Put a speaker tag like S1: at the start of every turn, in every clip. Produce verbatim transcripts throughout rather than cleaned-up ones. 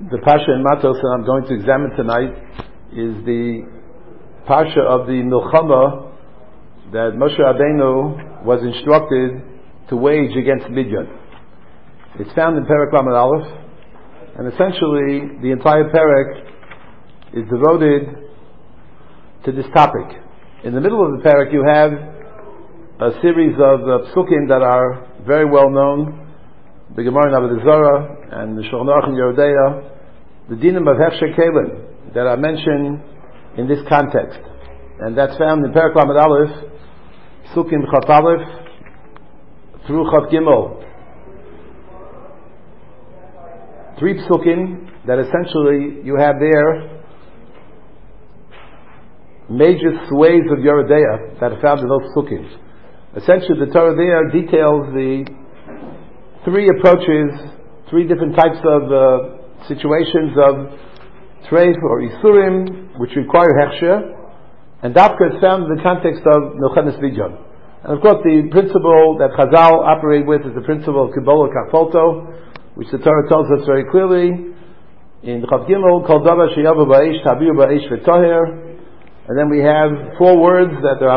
S1: The Pasha in Matos that I'm going to examine tonight is the Pasha of the Milchama that Moshe Rabbeinu was instructed to wage against Midian. It's found in Perek Lamed Aleph, and essentially the entire Perek is devoted to this topic. In the middle of the Perek you have a series of uh, psukim that are very well known, the Gemara in Avodah Zarah and the Shulchan Aruch in Yerodea, the dinim of Hechsher Kelim that are mentioned in this context, and that's found in Perek Lamed Aleph, psukim Chaf Aleph through Chaf Gimel. Three psukim that essentially you have there major sways of Yerodea that are found in those psukim. Essentially, the Torah there details the three approaches, three different types of uh, situations of treif or isurim which require hechsher, and dafka is found in the context of milchemes Midian. And of course, the principle that Chazal operate with is the principle of Kibola Kafolto, which the Torah tells us very clearly in Chav Gimel, Kol Davar Sheyavu Ba'esh Tabiru Ba'esh V'Toher. And then we have four words that the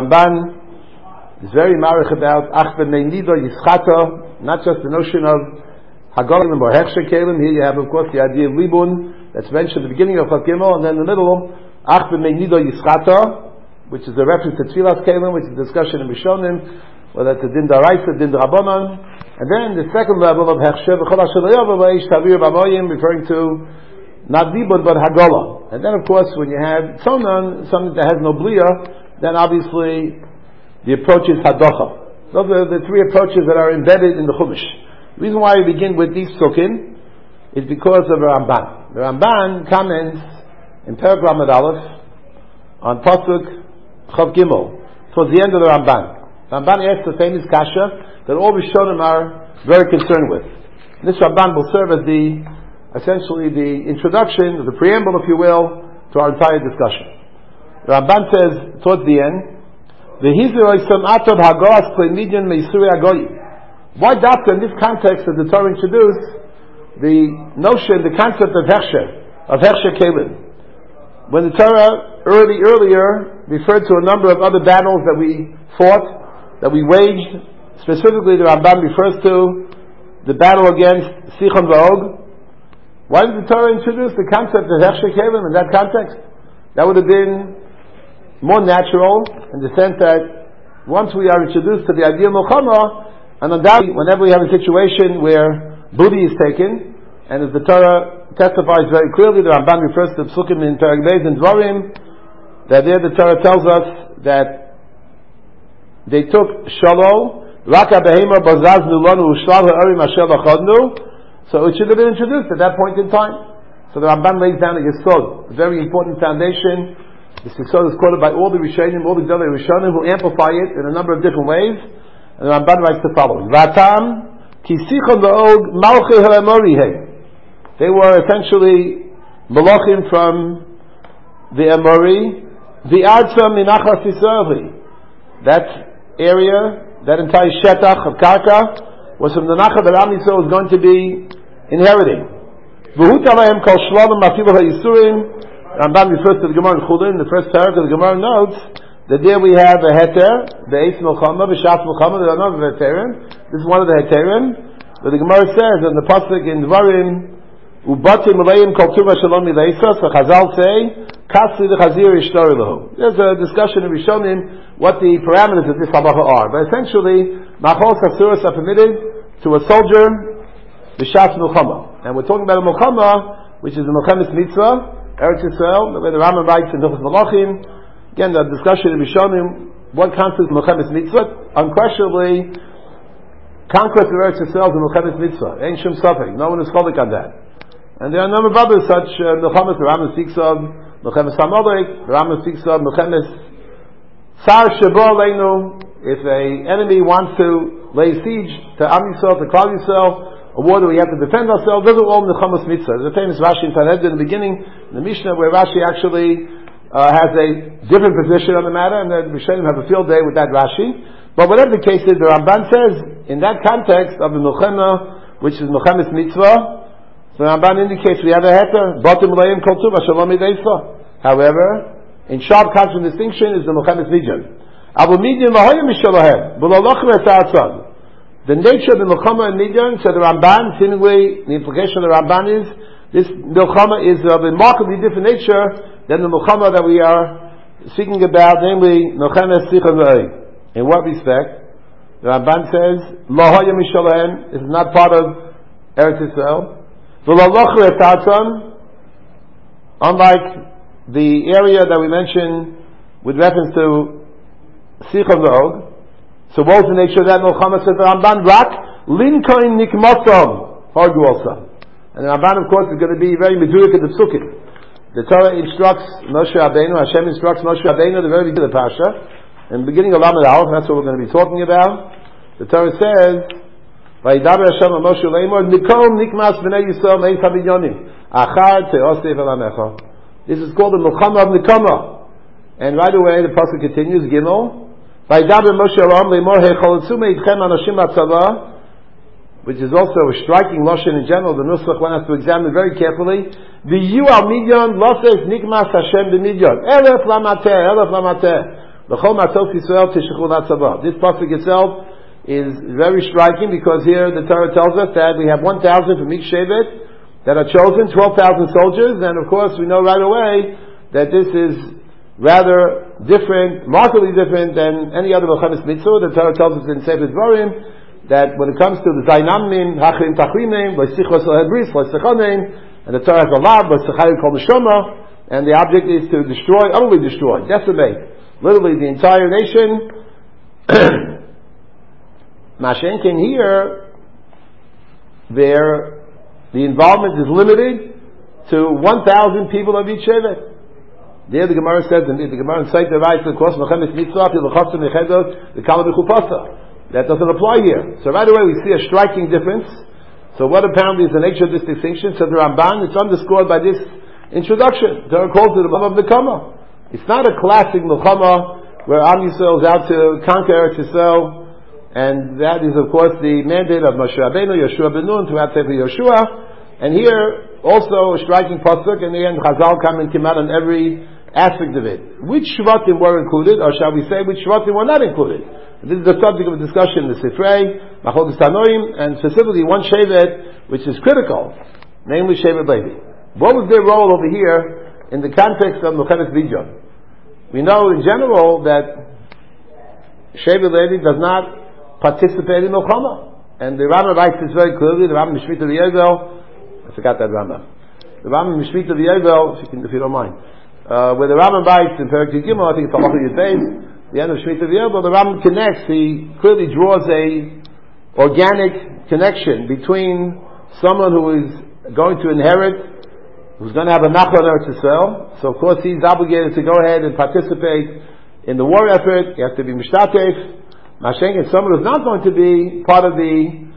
S1: Ramban is very marich about, Ach B'nei Nido Yischata, not just the notion of Hagolim or Hechsher Kelim. Here you have, of course, the idea of Libun that's mentioned at the beginning of Chav Gimel, and then in the middle, Ach B'nei Nido Yischata, which is a reference to Tfilas Kelim, which is a discussion in Rishonim, whether it's a Din Daraisa, Din D'Rabbanan, and then the second level of Hechsher, V'chol Asher Lo Yavo Ba'esh Tavir B'Moyim, referring to not Libun but Hagolah. And then, of course, when you have Tzonan, something that has no Bliya, then obviously the approach is Hadocha. Those are the three approaches that are embedded in the Chumash. The reason why we begin with these psukim is because of the Ramban. The Ramban comments in Perek Lamed Aleph on Pasuk Chav Gimel towards the end of the Ramban. Ramban asks the famous kasha that all Rishonim are very concerned with. And this Ramban will serve as the essentially the introduction, the preamble, if you will, to our entire discussion. The Ramban says towards the end, the Hizur Oisam Atov Hagoas Klei Midian Meisuri Agoyim. Why dafka in this context that the Torah introduced the notion, the concept of Hechsher, of Hechsher Kelim? When the Torah early, earlier referred to a number of other battles that we fought, that we waged, specifically the Ramban refers to the battle against Sichon V'Og. Why did the Torah introduce the concept of Hechsher Kelim in that context? That would have been more natural in the sense that once we are introduced to the idea of Milchama, and undoubtedly, whenever we have a situation where booty is taken, and as the Torah testifies very clearly, the Ramban refers to Psukim in Perek Beis and Dvarim, that there the Torah tells us that they took Shalo, Raka Behema Bazaznu Lanu Ushlav Ha'arim Asher V'Chodnu, so it should have been introduced at that point in time. So the Ramban lays down a Yesod, a very important foundation. This Yesod is quoted by all the Rishonim, all the Gedolei Rishonim, who amplify it in a number of different ways. And the Ramban writes the following: Vatam ki sichon v'og malchei ha'amorihei. They were essentially malachim from the Amori, the Arza minachas Yisraeli. That area, that entire shetach of Karka, was from the Nachal that Am Yisrael was going to be inheriting. V'hu talahem kol shlonim afilu ha'yisurim. Ramban refers to the Gemara in Chulin, the first paragraph of the Gemara notes that there we have a heter, the Eis Milchama, B'Shas Milchama, there are no heterim. This is one of the heterim. But the Gemara says in the pasuk in Dvarim, Ubatim Leim Kol Tuva Shalom Mileisos, the Chazal say, Kasli the Chazir Yishtorilahu. There's a discussion in Rishonim what the parameters of this halacha are. But essentially, Machos Hasuras are permitted to a soldier, B'Shas Milchama. And we're talking about a Milchama, which is the Milchemes Mitzvah, Eretz Yisrael, the way the Rambam writes in Hilchos Malachim. Again, the discussion in Rishonim, what constitutes Milchemes Mitzvah? Unquestionably, conquest of Eretz Yisrael is a Milchemes Mitzvah. Ain't Shum Safek. No one is cholik on that. And there are a number of other such uh, Milchemes. The Rambam speaks of Milchemes Hamalek. The Rambam speaks of Milchemes Sar Shebo Aleinu. If an enemy wants to lay siege to Am Yisrael, to Klal Yisrael, a war that we have to defend ourselves, those are all Milchemes Mitzvah. There's a famous Rashi in Sanhedrin in the beginning, in the Mishnah, where Rashi actually Uh, has a different position on the matter, and then Rishonim have a field day with that Rashi. But whatever the case is, the Ramban says, in that context of the Milchema, which is Milchemes Mitzvah, So the Ramban indicates we have a heter, bottom layim kol tuva shalom ideifa. However, in sharp constant distinction is the Mechemes Midyan. Abu Midyan v'hoyim mishalohem, v'lolochem eta'atzad. The nature of the Milchama and Midyan, so the Ramban, seemingly, the implication of the Ramban is, this Milchama is of a remarkably different nature than the Milchama that we are speaking about, namely, Mechemes Sicha v'Ei. In what respect? The Ramban says, L'hoyim mishalohem, is not part of Eretz Yisrael. Unlike the area that we mentioned with reference to Sichon V'og, so what was the nature of that? Milchama said the Ramban, Rak Linkoin Nikmosom, argue also. And the Ramban, of course, is going to be very meduik at the Psukim. The Torah instructs Moshe Rabbeinu, Hashem instructs Moshe Rabbeinu at the very beginning of the Pasha, in the beginning of Lamed Aleph, that's what we're going to be talking about. The Torah says, Vayidaber Hashem Moshe Leimor Nikom Nikmas Bnei Yisrael Meis Habinyonim Achar Teosef Elamecha. This is called the Milchama of Nikama. And right away the pasuk continues Gimel Vayidaber Moshe Aram Leimor Hecholotzu Meidchem Anoshim Batzava, which is also a striking lashon in general. The Nusach one has to examine very carefully. V'yu al Midyan Loses Nikmas Hashem b'Midyan Elef Lamateh Elef Lamateh L'chol Matos Yisrael Tishachul Natzava. This pasuk itself is very striking because here the Torah tells us that we have one thousand from each Shevet that are chosen, twelve thousand soldiers, and of course we know right away that this is rather different, markedly different than any other Mechemes Mitzvah. The Torah tells us in Sefer Dvarim that when it comes to the Zainamim, Hachrim Tachrimim, V'sichos Lahebris, V'sichonim, and the Torah has a lot, V'sichayim Kol Neshama, and the object is to destroy, utterly destroy, decimate, literally the entire nation. Mashenkin here, there, the involvement is limited to one thousand people of each Shevet. There the Gemara says, and the Gemara in Sefer writes, of course, Mechemes Mitzvah, the Kala B'Chupasa. That doesn't apply here. So right away we see a striking difference. So what apparently is the nature of this distinction? So the Ramban, it's underscored by this introduction. They're called to the Milchama of Nikama. It's not a classic Milchama where Am Yisrael is out to conquer Eretz Yisrael. And that is, of course, the mandate of Moshe Rabbeinu, Yoshua ben Nun, throughout Sefer Yoshua. And here, also a striking pasuk, and again, Chazal come and come out on every aspect of it. Which Shvatim were included, or shall we say, which Shvatim were not included? And this is the subject of a discussion in the Sifrei, Machodes Tanoim, and specifically one Shevet, which is critical, namely Shevet Levi. What was their role over here in the context of Mechemes Midyan? We know in general that Shevet Levi does not participate in Milchama. And the Rambam writes this very clearly, the Rambam Mishmita V'Yovel, I forgot that Rambam. The Rambam Mishmita V'Yovel, if you can, if you don't mind, uh, where the Rambam writes in Perek Gimel, I think it's Halacha Yud Beis, the end of Mishmita V'Yovel, the Rambam connects, he clearly draws a organic connection between someone who is going to inherit, who's going to have a Nachla on Eretz Yisrael, so of course he's obligated to go ahead and participate in the war effort, he has to be Mishtatef. Mashenk is someone who's not going to be part of the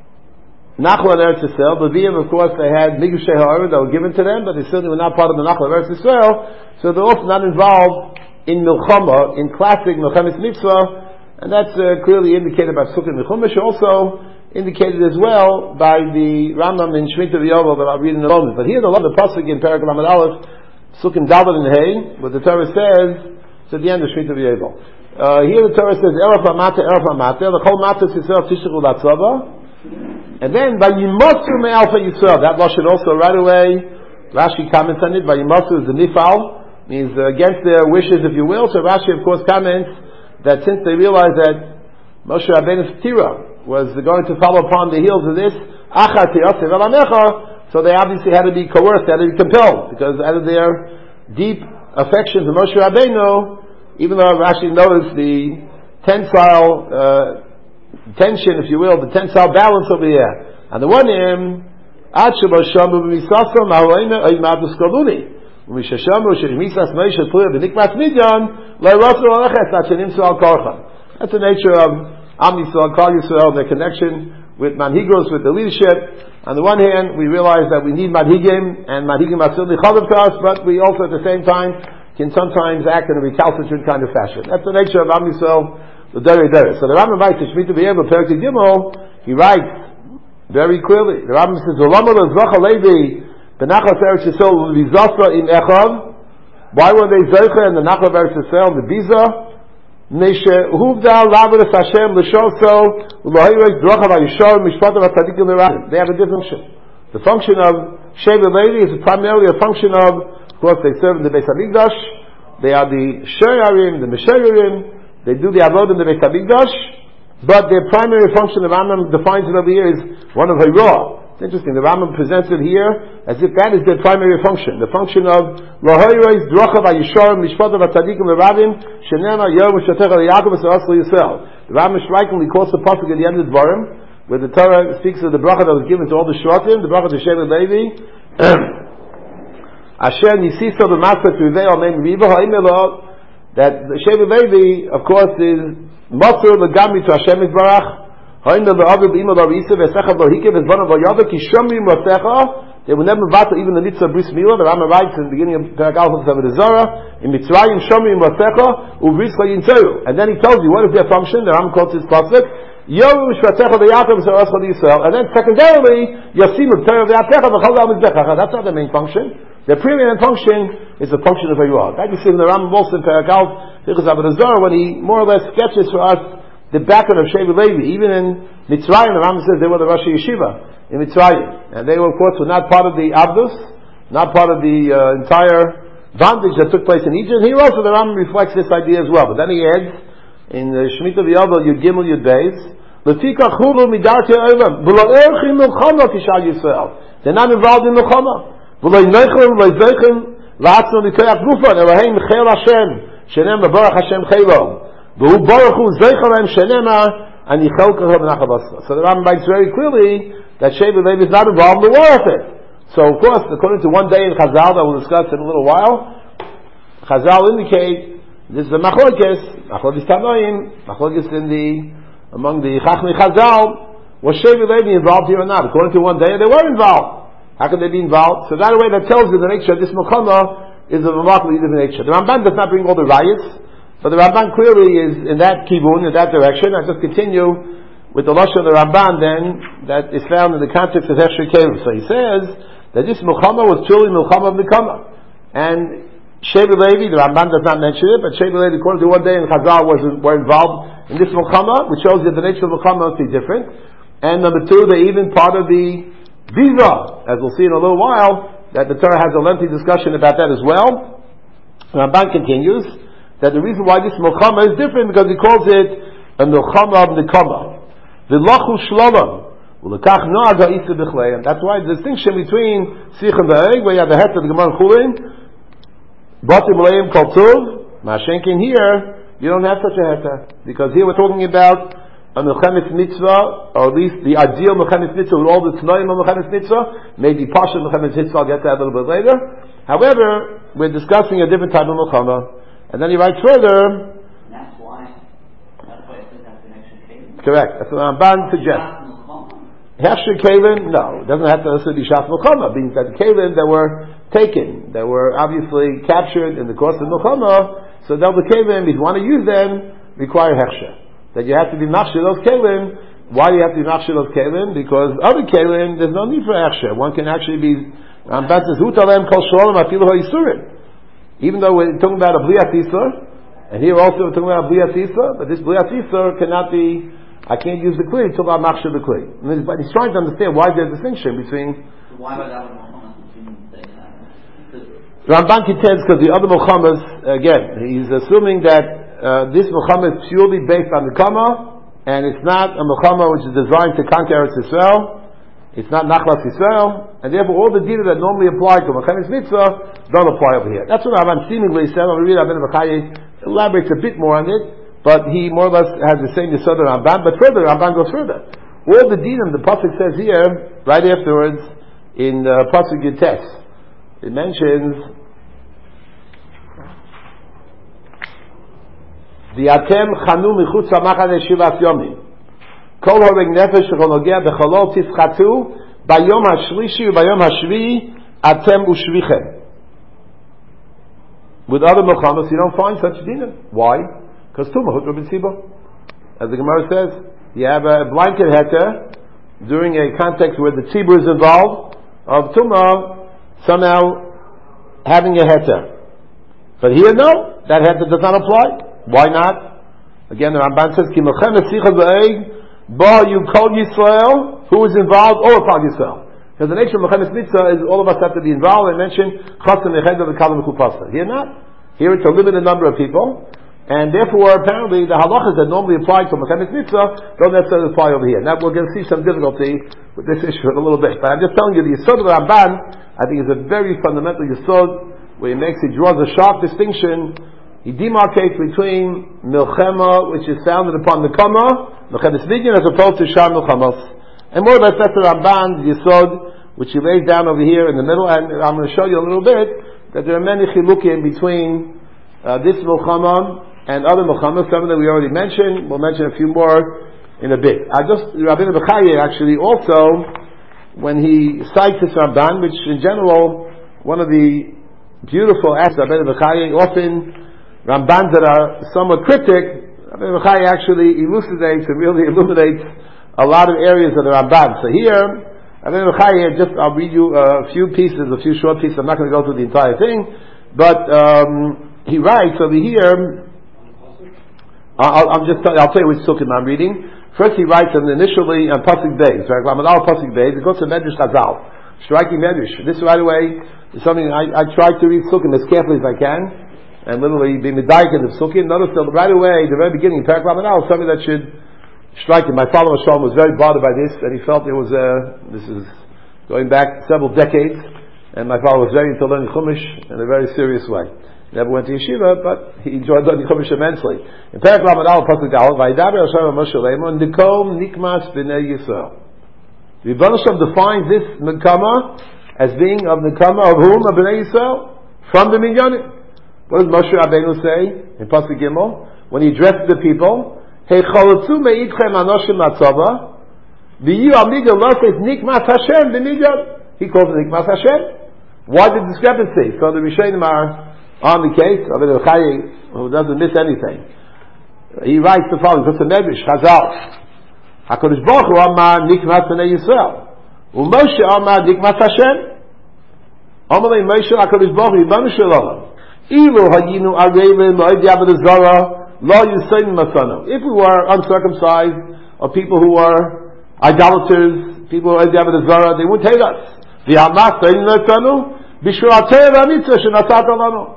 S1: Nachla of Eretz Yisrael. Leviyim, of course, they had Migushei Ha'ara that were given to them, but they certainly were not part of the Nachla of Eretz Yisrael, so they're also not involved in Milchama, in classic Mechemes Mitzvah, and that's uh, clearly indicated by Psukim Mechumash, also indicated as well by the Rambam in Shemitah V'Yovel that I'll read in a moment. But here the love the pasuk in Perek Lamed Aleph, Psukim Dalet and Hey, where the Torah says, it's at the end of Shemitah V'Yovel. Uh, here the Torah says, Eref HaMata, Eref HaMata, the Chol Matas Yisrael Tishachul Latzava, and then, Vayimasu Me'alfa Yisrael, that lashon also right away, Rashi comments on it, Vayimasu is the Nifal, means uh, against their wishes, if you will, so Rashi of course comments that since they realized that Moshe Rabbeinu's Tira was going to follow upon the heels of this, Achar Te'aseh V'Lamecha, so they obviously had to be coerced, they had to be compelled, because out of their deep affection for Moshe Rabbeinu, even though Rashi noticed the tensile uh, tension, if you will, the tensile balance over here. On the one hand, Ad Shabashamu B'Misasam Ha'oina Oimadu Skaluni U'Mishashamu Shemi'Misas Meisha Pura B'Nikmas Midyan Le'Rosu Aleches Atchenim Su'al Korcha. That's the nature of Am Yisrael, Kol Yisrael, their connection with Manhigos, with the leadership. On the one hand, we realize that we need Manhigim, and Manhigim are certainly Chalav to us, but we also at the same time can sometimes act in a recalcitrant kind of fashion. That's the nature of Am Yisrael, the Derei Derei. So the Rambam writes, Shemitah V'Yovel, Perek Gimel, he writes Very clearly. The Rambam says, Olama l'zracha levi b'nachlas Eretz Yisrael v'vizasa im echav. Why were they zeicha in the nachlas Eretz Yisrael, the biza? Neshe huvda lavedas Hashem l'shoso l'hoyres dracha v'yishor mishpat v'tzadikim l'radim. They have a different function. The function of Shevet Levi is primarily a function of, of course, they serve in the Beis Hamikdash. They are the Sheyarim, the Mesheyarim. They do the Avod in the Beis Hamikdash. But their primary function, the Rambam defines it over here, is one of Hayrah. It's interesting, the Rambam presents it here as if that is their primary function. The function of L'hoyres Drocha V'Yishar Mishpat V'Tzadikim V'Ravim Shenema Yom V'Shatecha L'Yaakov V'Sarasl Yisrael. The Rambam strikingly quotes the pasuk at the end of the Dvarim, where the Torah speaks of the bracha that was given to all the Shvatim, the bracha to Shevet Levi. Asher Nisisa B'Masat Rivei Almeim Riva Ha'imelo, that the Shevet Levi, of course, is Matzur L'Gami to Hashem Yisbarach. They will never battle even the mitzvah bris milah. The Rambam writes in the beginning of Perek Aleph of the Zohar, in Mitzrayim shomrim rasecha uvrischa yinteru. And then he tells you what is their function. The Rambam quotes his pasuk, Yom shvatecha v'yaakov v'sarascha v'Yisrael. And then secondarily, Yasim v'tera v'yatecha v'chol al mizbecha. That's not the main function. Their primary function is the function of Hayrah. That you see in the Rambam also in Perek Aleph, when he more or less sketches for us the background of Shevet Levi. Even in Mitzrayim, the Rambam says they were the Rosh Yeshiva in Mitzrayim, and they were, of course, were not part of the Abdus, not part of the uh, entire bondage that took place in Egypt. Here also the Rambam reflects this idea as well. But then he adds in the Shemitah V'Yovel Yud Gimel Yud Beis, L'tika chulu midarti ha'olam v'lo erchim milchama kishal Yisrael. They're not involved in milchama. V'lo yineichim v'lo yizeichim la'atzno l'koyach gufan Eloheim chel Hashem shenem l'barach Hashem chelo. So the Rambam writes very clearly that Shevet Levi is not involved in the war effort. So of course, according to one day in Chazal that we'll discuss in a little while, Chazal indicate this is the machlokes, machlokes tanoim, machlokes in the among the Chachmei Chazal. Was Shevet Levi involved here or not? According to one day, they were involved. How could they be involved? So that way, that tells you the nature of this Mechama is of a remarkably different nature. The Ramban does not bring all the rayas. But the Ramban clearly is in that kibun, in that direction. I just continue with the lashon of the Ramban then, that is found in the context of Hechsher Kelim. So he says that this Milchama was truly Milchama of Milchama. And Shevet Levi, the Ramban does not mention it, but Shevet Levi, according to one day in Chazal, was, were involved in this Milchama, which shows that the nature of Milchama must be different. And number two, they're even part of the Visa, as we'll see in a little while, that the Torah has a lengthy discussion about that as well. The Ramban continues that the reason why this Milchama is different because he calls it a Milchama of Nekama. V'lachu Shlomam. V'lekach Noaz ha'isa b'chlei. And that's why the distinction between Sich and V'eg, where you have the het of the Gemara Chulin, Batim Leim Kol Tuv, Mashenkin here, you don't have such a het. Because here we're talking about a Milchemes Mitzvah, or at least the ideal Milchemes Mitzvah with all the Tnoim of Milchemes Mitzvah, maybe partial Milchemes Mitzvah, I'll get to that a little bit later. However, we're discussing a different type of Milchama. And then he writes further.
S2: And that's why. That's why it says that's an extra Kalim.
S1: Correct. That's what Ramban suggests. Hechsher Kalim, no, it doesn't have to necessarily be Shas Milchama, being that the Kalim that were taken, that were obviously captured in the course of Milchama, so they'll the Kalim, if you want to use them, require Hechsher. That you have to be machshir those Kalim. Why do you have to be machshir those Kalim? Because other Kalim, there's no need for Hechsher. One can actually be. Ramban says, Hu talem kol shalom afilu ha'yisurim. Even though we're talking about a Bliat Isur, and here also we're talking about a Bliat Isur, but this Bliat Isur cannot be, I can't use the Kli until I'm Machshir the Kli. But he's trying to understand why there's a distinction between.
S2: So why would that Muhammad say that?
S1: Ramban contends because the other Muhammads, again, he's assuming that uh, this Muhammad is purely based on the Kama, and it's not a Muhammad which is designed to conquer Eretz Yisrael. It's not Nachlas Yisrael, and therefore all the dita that normally apply to Milchemes Mitzvah don't apply over here. That's what Ramban seemingly said. I'm going to read Rabbeinu Bachai elaborates a bit more on it, but he more or less has the same Yisod of Ramban. But further, Ramban goes further. All the dinim the pasuk says here, right afterwards, in uh, pasuk Yutes, it mentions the Atem Chanu Michutz Hamachane Shivas Yomim. Kol horeg nefesh shechologea becholol tischatu bayom hashlishi ubayom hashvi atem ushvichem. With other milchamas, you don't find such dinim. Why? Because tumah hutro b'tziba. As the Gemara says, you have a blanket heter during a context where the tzibur is involved, of tumah, somehow having a heter. But here, no, that heter does not apply. Why not? Again, the Ramban says, Ki melchemes sicha v'eig, ba you kol Yisrael, who is involved, or kol Yisrael. Because the nature of melchemes mitzvah is all of us have to be involved. I mentioned, chasim echeda v'kalam v'kupasa. Here not. Here it's a limited number of people. And therefore, apparently, the halachas that normally apply to melchemes mitzvah don't necessarily apply over here. Now, we're going to see some difficulty with this issue in a little bit. But I'm just telling you, the Yisod of the Ramban, I think, is a very fundamental Yisod, where he makes, he draws a sharp distinction. He demarcates between milchema, which is founded upon Nekama, melchemes midyan, as opposed to shar milchamos. And more or less, that's the Ramban, the Yisod, which he lays down over here in the middle. And I'm going to show you a little bit that there are many chilukim between uh, this milchama and other milchamas, some that we already mentioned. We'll mention a few more in a bit. I just, Rabbeinu Bechaye actually also, when he cites this Ramban, which in general, one of the beautiful aspects of Rabbeinu Bechaye, often Rambans that are somewhat cryptic, Rabbeinu Bechaye actually elucidates and really illuminates a lot of areas of the Ramban. So here, Rabbeinu Bechaye, just, I'll read you a few pieces, a few short pieces. I'm not going to go through the entire thing, but um, he writes over here, I'll, I'm just, I'll tell you which sukkim I'm reading. First he writes and initially on Pasuk Beis, right? Lamadal Pasuk Beis, it goes to Medrash Chazal. Striking Medrash. This right away is something I, I try to read sukkim as carefully as I can, and literally be medayik in the sukkim. Notice that right away, the very beginning, Parak Lamadal, something that should strike him. My father Shalom was very bothered by this, and he felt it was a, this is going back several decades, and my father was very into learning Chumash in a very serious way. Never went to yeshiva, but he enjoyed learning Chumash immensely. In Perek Lamed Aleph Pasuk Aleph, Vayidaber Hashem Moshe Leimu Nikom Nikmas B'nei Yisrael. The Rebbeinu Shalom defines this Nekama as being of Nekama of whom? Of B'nei Yisrael, from the Minyanim. What does Moshe Rabbeinu say in Pasuk Gimel when he addresses the people? Hey Cholotzu Me'itchem Anoshim Latzava V'yu Amiga Lotes Nikmas Hashem B'Minyan. He calls it Nikmas Hashem. Why the discrepancy? So the Rishonim are on the case of Rabbeinu Bechaye, who doesn't miss anything. He writes the following, it's a Medrash, Chazal. HaKadosh Baruch Hu Amar Nikmas B'nei Yisrael. U'Moshe Amar Nikmas Hashem. Amalei Moshe HaKadosh Baruch Hu Yibanu Shalom. Ilu Hayinu Arevim Lo'ed Yavad Zara Lo Yisayim Masano. If we were uncircumcised, or people who were idolaters, people who Lo'ed Yavad Zara, they wouldn't hate us. V'Hamas Sayim Masano. Bishur HaTorah V'Mitzvah Shenasat Alanu.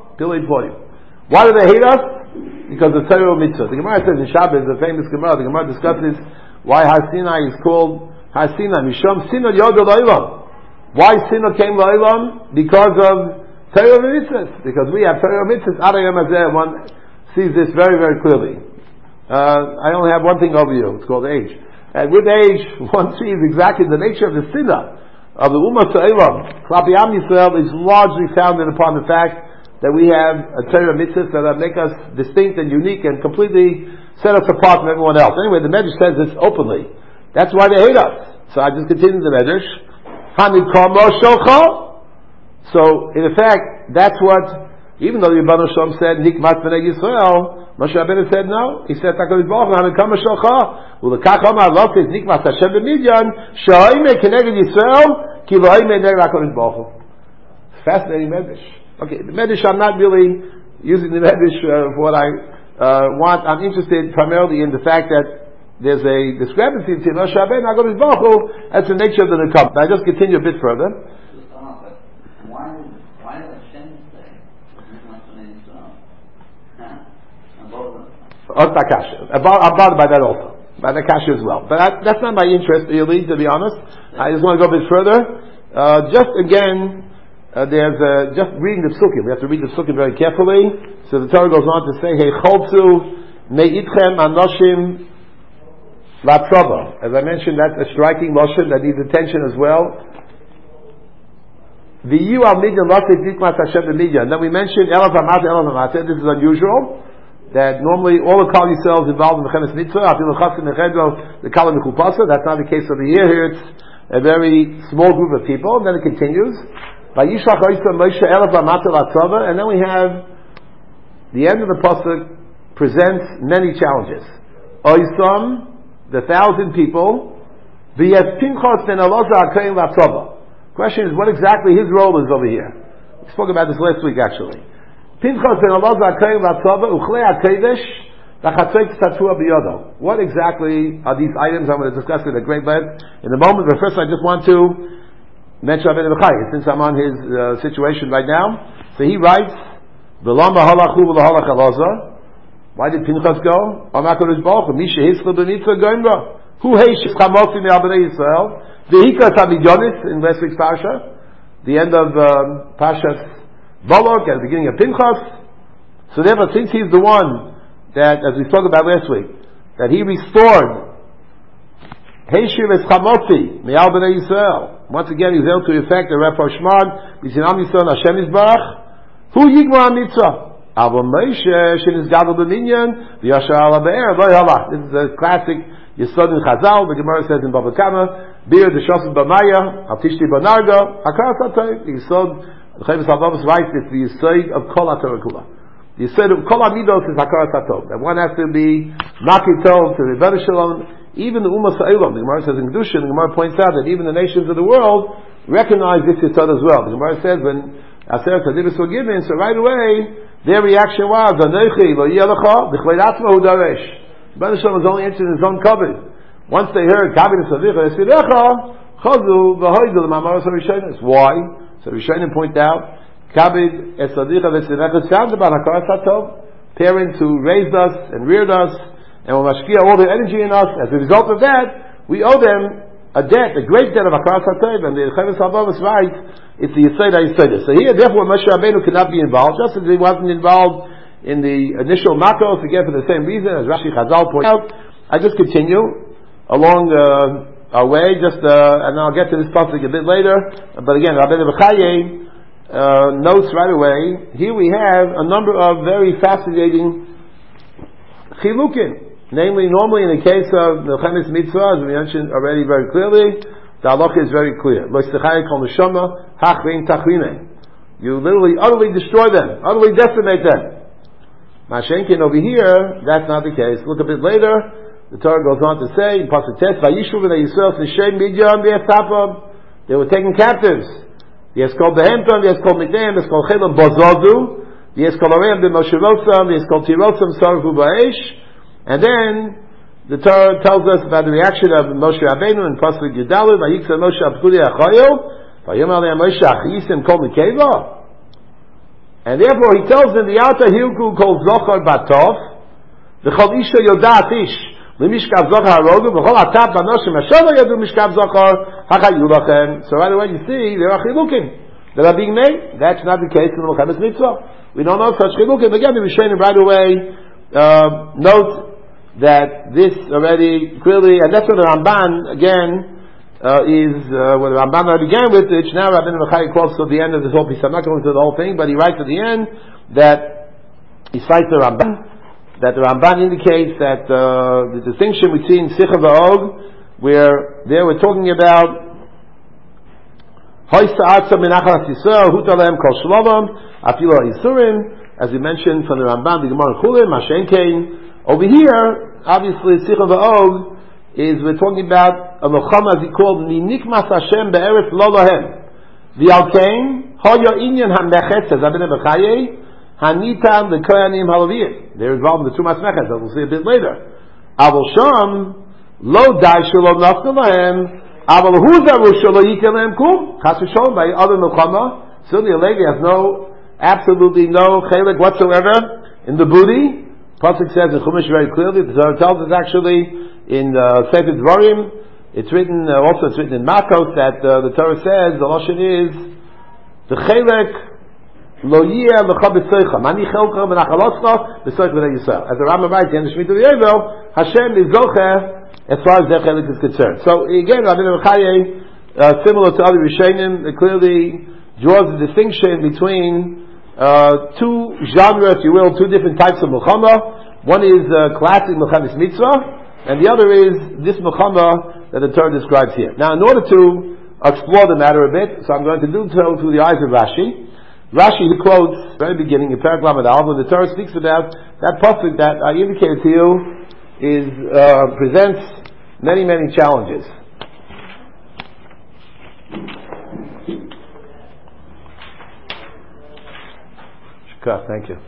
S1: Why do they hate us? Because of Torah Mitzvah. The Gemara says in Shabbos, the famous Gemara, the Gemara discusses why Har Sinai is called Har Sinai. Mishom Sinai Yod L'Olam. Why Sinai came L'Olam? Because of Torah Mitzvah. Because we have Torah Mitzvah. Adayam Hazeh, one sees this very, very clearly. Uh, I only have one thing over you. It's called age. And with age, one sees exactly the nature of the Sinai of the Ummah Ta'elam. Klapi Am Yisrael is largely founded upon the fact that we have a Torah mitzvah that make us distinct and unique and completely set us apart from everyone else. Anyway, the Medrash says this openly. That's why they hate us. So I just continue the Medrash. Hanikamo Shokha. So, in effect, that's what, even though the Rebbeinu Shalom said, Nikmas B'nei Yisrael, Moshe Rabbeinu said no. He said, HaKadosh Baruch Hu, Hanikamo Shokha. Ulekach Omar Lotis Nikmas Hashem B'Midyan, Sha'oime Keneged Yisrael, Ki Lo'oime Neged HaKadosh Baruch Hu. Fascinating Medrash. Okay, the Medrash, I'm not really using the Medrash uh, for what I uh, want. I'm interested primarily in the fact that there's a discrepancy between Moshe Rabbeinu and HaKadosh Baruch Hu. That's the nature of the Nekam. I just continue a bit further.
S2: Why did why did Hashem say Nikmas B'nei Yisrael?
S1: I'm bothered by that also, by the kasha as well. But I, that's not my interest really, to be honest. I just want to go a bit further. Uh, just again. Uh, there's uh, just reading the psukim. We have to read the psukim very carefully. So the Torah goes on to say, "Hey cholzu me'itchem anoshim latzava." As I mentioned, that's a striking lashon that needs attention as well. V'yu al midyan latzit nikmas Hashem b'midyan. Then we mentioned elav hamata elav hamata. This is unusual. That normally all the kol Yisrael is involved in the chemes mitzvah. Afilu chasim nechedro the kala mechupasa. That's not the case over here. Here it's a very small group of people. And then it continues. And then we have the end of the pasuk presents many challenges. Oisam, the thousand people, V'yes Pinchas ben Elazar HaKohen Latzava. Question is, what exactly his role is over here? We spoke about this last week, actually. Pinchas ben Elazar HaKohen Latzava Uchlei HaKodesh V'chatzek Tatua B'yodo. What exactly are these items? I'm going to discuss it at great length in a moment, but first I just want to mention Rabbeinu Bechai, since I'm on his uh, situation right now. So he writes, V'lama halachu v'lahalach Elazar. Why did Pinchas go? Amakodesh Baruch Hu, Misha Hisla B'mitzvah Goimra. Who heish Chamosi Me'abnei Yisrael? V'hikras Hamidyonis in last week's Parsha, the end of um, Parshas Balak at the beginning of Pinchas. So therefore, since he's the one that, as we spoke about last week, that he restored Heishir es Chamosi Me'abnei Yisrael. Once again, he's able to effect a Refa Shmad between Am Yisrael and Hashem Yisbarach. Who Yigmar Mitzvah? Abba Moshe Shenis Gadol B'Minyan V'Yashar Ala Be'er Lo Yhalach. This is a classic Yesod in Chazal. The Gemara says in Bava Kama, Bir Deshosim B'Maya Al Tishti B'Narga Hakaras HaTorah. The Yesod, the Chavis HaVavos writes, it's the Yesod of Kol HaTorah Kula. The Yesod of Kol HaMidos is Hakaras HaTorah. That one has to be Maki Tov to Rebbeinu Shalom. Even the Ummah Sa'ilam, the Gemara says in Kedushin, the Gemara points out that even the nations of the world recognize this Yesod as well. The Gemara says when Aseret HaDivos were given, so right away their reaction was, Anochi lo yelecha b'chleid atzma hu daresh. Rebbeinu Shalom was only interested in his own kavod. Once they heard Kabid Savicha Esilecha, Chazu v'hoidu l'mamaros harishonos. Why? So Rishonim point out, Kabid Esadicha Esilecha sounds about Hakaras HaTov, parents who raised us and reared us and will mashkia all their energy in us. As a result of that, we owe them a debt, a great debt of Hakaras HaTov, and the Chavis HaVavos writes, it's the Yesod HaYesodis. So here, therefore, Moshe Rabbeinu cannot be involved, just as he wasn't involved in the initial Makos, again for the same reason, as Rashi Chazal pointed out. I just continue along uh, our way, just, uh, and I'll get to this topic a bit later, but again, Rabbeinu Bechai uh, notes right away, here we have a number of very fascinating chilukim. Namely, normally in the case of Melchemes Mitzvah, as we mentioned already very clearly, the halacha is very clear. You literally utterly destroy them, utterly decimate them. Mashenkin over here, that's not the case. Look a bit later, the Torah goes on to say, in Pasuk Tes, they were taken captives. Yes, called Behemton, yes, called Midem, yes, called Chelam Bozozu, yes, called Areim de Mosherosam, yes, called Tirosam, Sarvu Ba'esh. And then the Torah tells us about the reaction of Moshe Rabbeinu in Pasuk Yudalid, Vayiksa Moshe Abchuli Achayo, Vayom Alei Moshe Achisim Kol Mikeva. And therefore he tells them the Alta Hilku called Zochar Batov, the Chol Isha Yodat Ish, Limishkav Zochar Harogu, V'chol Atap Banoshim Hashem Yadu Mishkav Zochar Hachayulachem. So right away you see there are chilukim that are being made. That's not the case in the Melchemes Mitzvah. We don't know such chilukim. Again, the Rishonim right away uh, note that this already clearly, and that's what the Ramban again uh, is uh, what the Ramban already began with, which now Rabbeinu Bechai quotes at the end of this whole piece. I'm not going into the whole thing, but he writes at the end that he cites the Ramban, that the Ramban indicates that uh, the distinction between Sicha v'Og, where there we're talking about Hoysa Arza Menachas Yisrael Hutalehem Kol Shalom Afilo Yisurim, as we mentioned from the Ramban, the Gemara Chulim, Mashen Kain. Over here, obviously, Sicha v'Og is we're talking about a Melchama, as he called Nikmas Hashem be'eretz lo lohem. V'alkein hoya inyan hamechet, says Rabbeinu Bechai, hanitam l'koyanim halaviyim. They're involved in the Tumas Mechet, as we'll see a bit later. Avol sham lo dai shelo nafka lahem, avol hu zaru shelo yikel lahem kum. Chas v'sholom by other Melchama, certainly a Levi has no, absolutely no chelik whatsoever in the booty. Pasuk says in Chumash very clearly, the Torah tells us actually in uh, Sefer Dvarim, it's written, uh, also it's written in Makos, that uh, the Torah says, the Lashon is, the Chelek lo yiyeh lecha b'soicha, mani chelka b'nachaloscha b'soich b'nei Yisrael. As the Rambam writes, in the Shemitah V'Yovel, Hashem is zocher as far as their Chelek is concerned. So again, Rabbeinu Bechai, uh, similar to other Rishonim, it clearly draws a distinction between Uh, two genres, if you will, two different types of Melchama. One is uh, classic Melchemes Mitzvah, and the other is this Melchama that the Torah describes here. Now, in order to explore the matter a bit, so I'm going to do so through the eyes of Rashi. Rashi, he quotes, very beginning, in Perek Lamed Aleph, when the Torah speaks about that pasuk that I indicated to you, is uh, presents many, many challenges. Okay, thank you.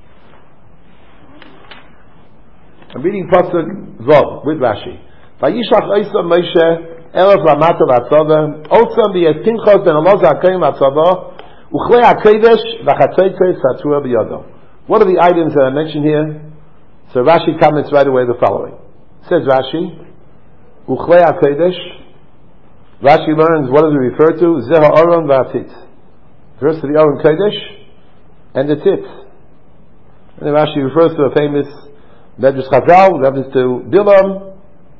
S1: I'm reading Pasuk Zov with Rashi. Vayishlach Oisa Moshe Elav Lamato Vatzava Osam B'Yes Pinchas Ben Elazar HaKohen Vatzava Uchlei HaKodesh V'Chatzeitzei Satura B'Yodo. What are the items that I mentioned here? So Rashi comments right away the following. Says Rashi, Uchlei HaKodesh. Rashi learns what does it refer to? Zeh HaOron V'Atzitz. Refers to the Oron Kodesh and the Tzitz. And then Rashi refers to a famous Medrash Chazal, reference to Bilam.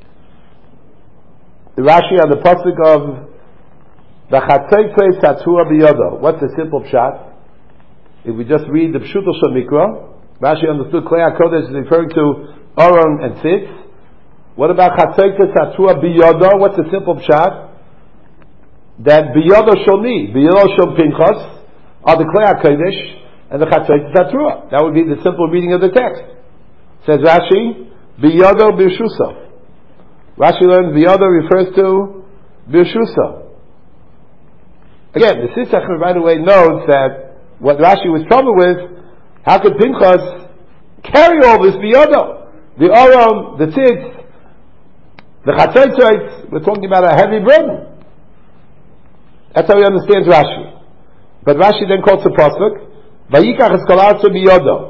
S1: The Rashi on the pasuk of V'Chatzeitzei Satura B'Yodo. What's the simple pshat? If we just read the Pshuto Shel Mikra, Rashi understood Klei HaKodesh is referring to Aron and Tzitz. What about Chatzeitzei Satura B'Yodo? What's the simple pshat? That B'Yodo Shel Mi, B'Yodo Shel Pinchas are the Klei HaKodesh and the Chatzeitzei Satura. That would be the simple reading of the text. Says Rashi, B'Yodo B'Shusa. Rashi learns B'Yodo refers to B'Shusa. Again, the Sisach right away notes that what Rashi was troubled with, how could Pinchas carry all this B'Yodo? The Aron, the Tzitz, the Chatzeitzei, we're talking about a heavy burden. That's how he understands Rashi. But Rashi then quotes the pasuk, Vayikach es kol artzo B'Yodo.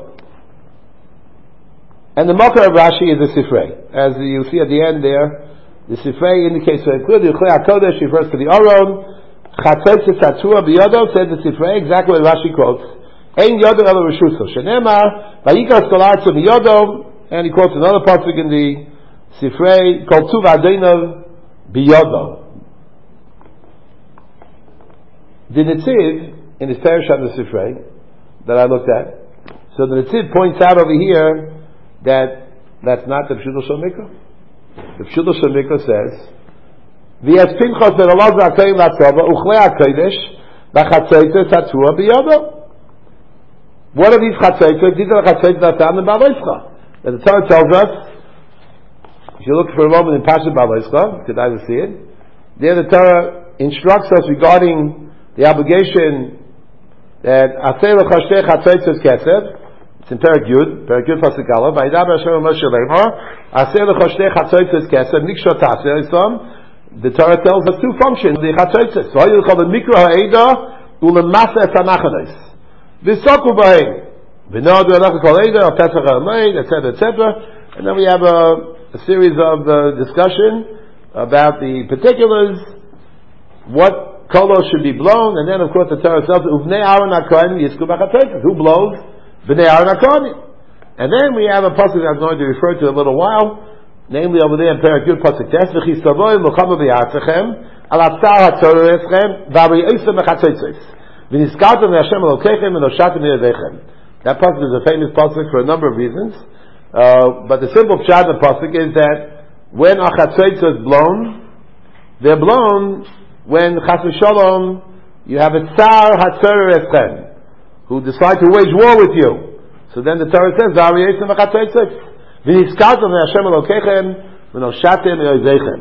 S1: And the Makar of Rashi is the Sifrei. As you see at the end there, the Sifrei indicates very clearly, Klei HaKodesh refers to the Aron, Chatzeitzei Satura B'Yodo, said the Sifrei, exactly what Rashi quotes. Ein Yodo Elo Reshuso. Shenemar, Vayikach es kol artzo B'Yodo, and he quotes another pasuk in the Sifrei, Kol Tuv Adonov B'Yodo. The Netziv, in his parish of the Sifrei, that I looked at, so the Netziv points out over here that that's not the Pshuto Shel Mikra. The Pshuto Shel Mikra says, V'yes Pinchas ben Elazar HaKohen Vatzava Uchlei HaKodesh V'Chatzeitzei Satura B'Yodo. What are these Chatzeitzei? These are the Chatzeitzei that are found in Bavoischa. And the Torah tells us, if you look for a moment in Pashat Bavoischa, you could either see it, there the Torah instructs us regarding the obligation that Aseh L'Chashtei Chatzeitzei Kesef. It's in Perek Yud, Perek Yud Pasuk Aleph. Vayidaber Hashem Moshe Leimor, Aseh L'Chashtei Chatzeitzei Kesef, Nikshot Taseh Yisam. The Torah tells us two functions. The Chatzeitzei. V'hayu L'chol Mikra Ha'eda U'Lemasa Es HaNachanos. V'Soku B'Heim. V'Nodu Elach Kol Eda, Pesach HaMeid, et cetera, et cetera. And then we have a, a series of uh, discussion about the particulars, what kolos should be blown, and then of course the Torah tells Uvnei Aaron HaKohen Yizku B'Chatzeitzei. Who blows? B'nei Aaron HaKohanim. And then we have a pasuk I'm going to refer to in a little while, namely over there in Perek Yud pasuk Tes v'chisavoy l'chama b'yartzechem al atzar hatzorah eschem v'ariyosem b'chatzeitzos v'niskartem v'Hashem Elokechem v'noshatem v'yadechem. That pasuk is a famous pasuk for a number of reasons, uh, but the simple pshat of the pasuk is that when a chatzeitzos is blown, they're blown when chas v'shalom you have a tzar hatzorah eschem who decide to wage war with you. So then the Torah says, V'ariyosem v'chatzeitzos v'niskartem v'Hashem Elokechem v'noshatem v'yadechem.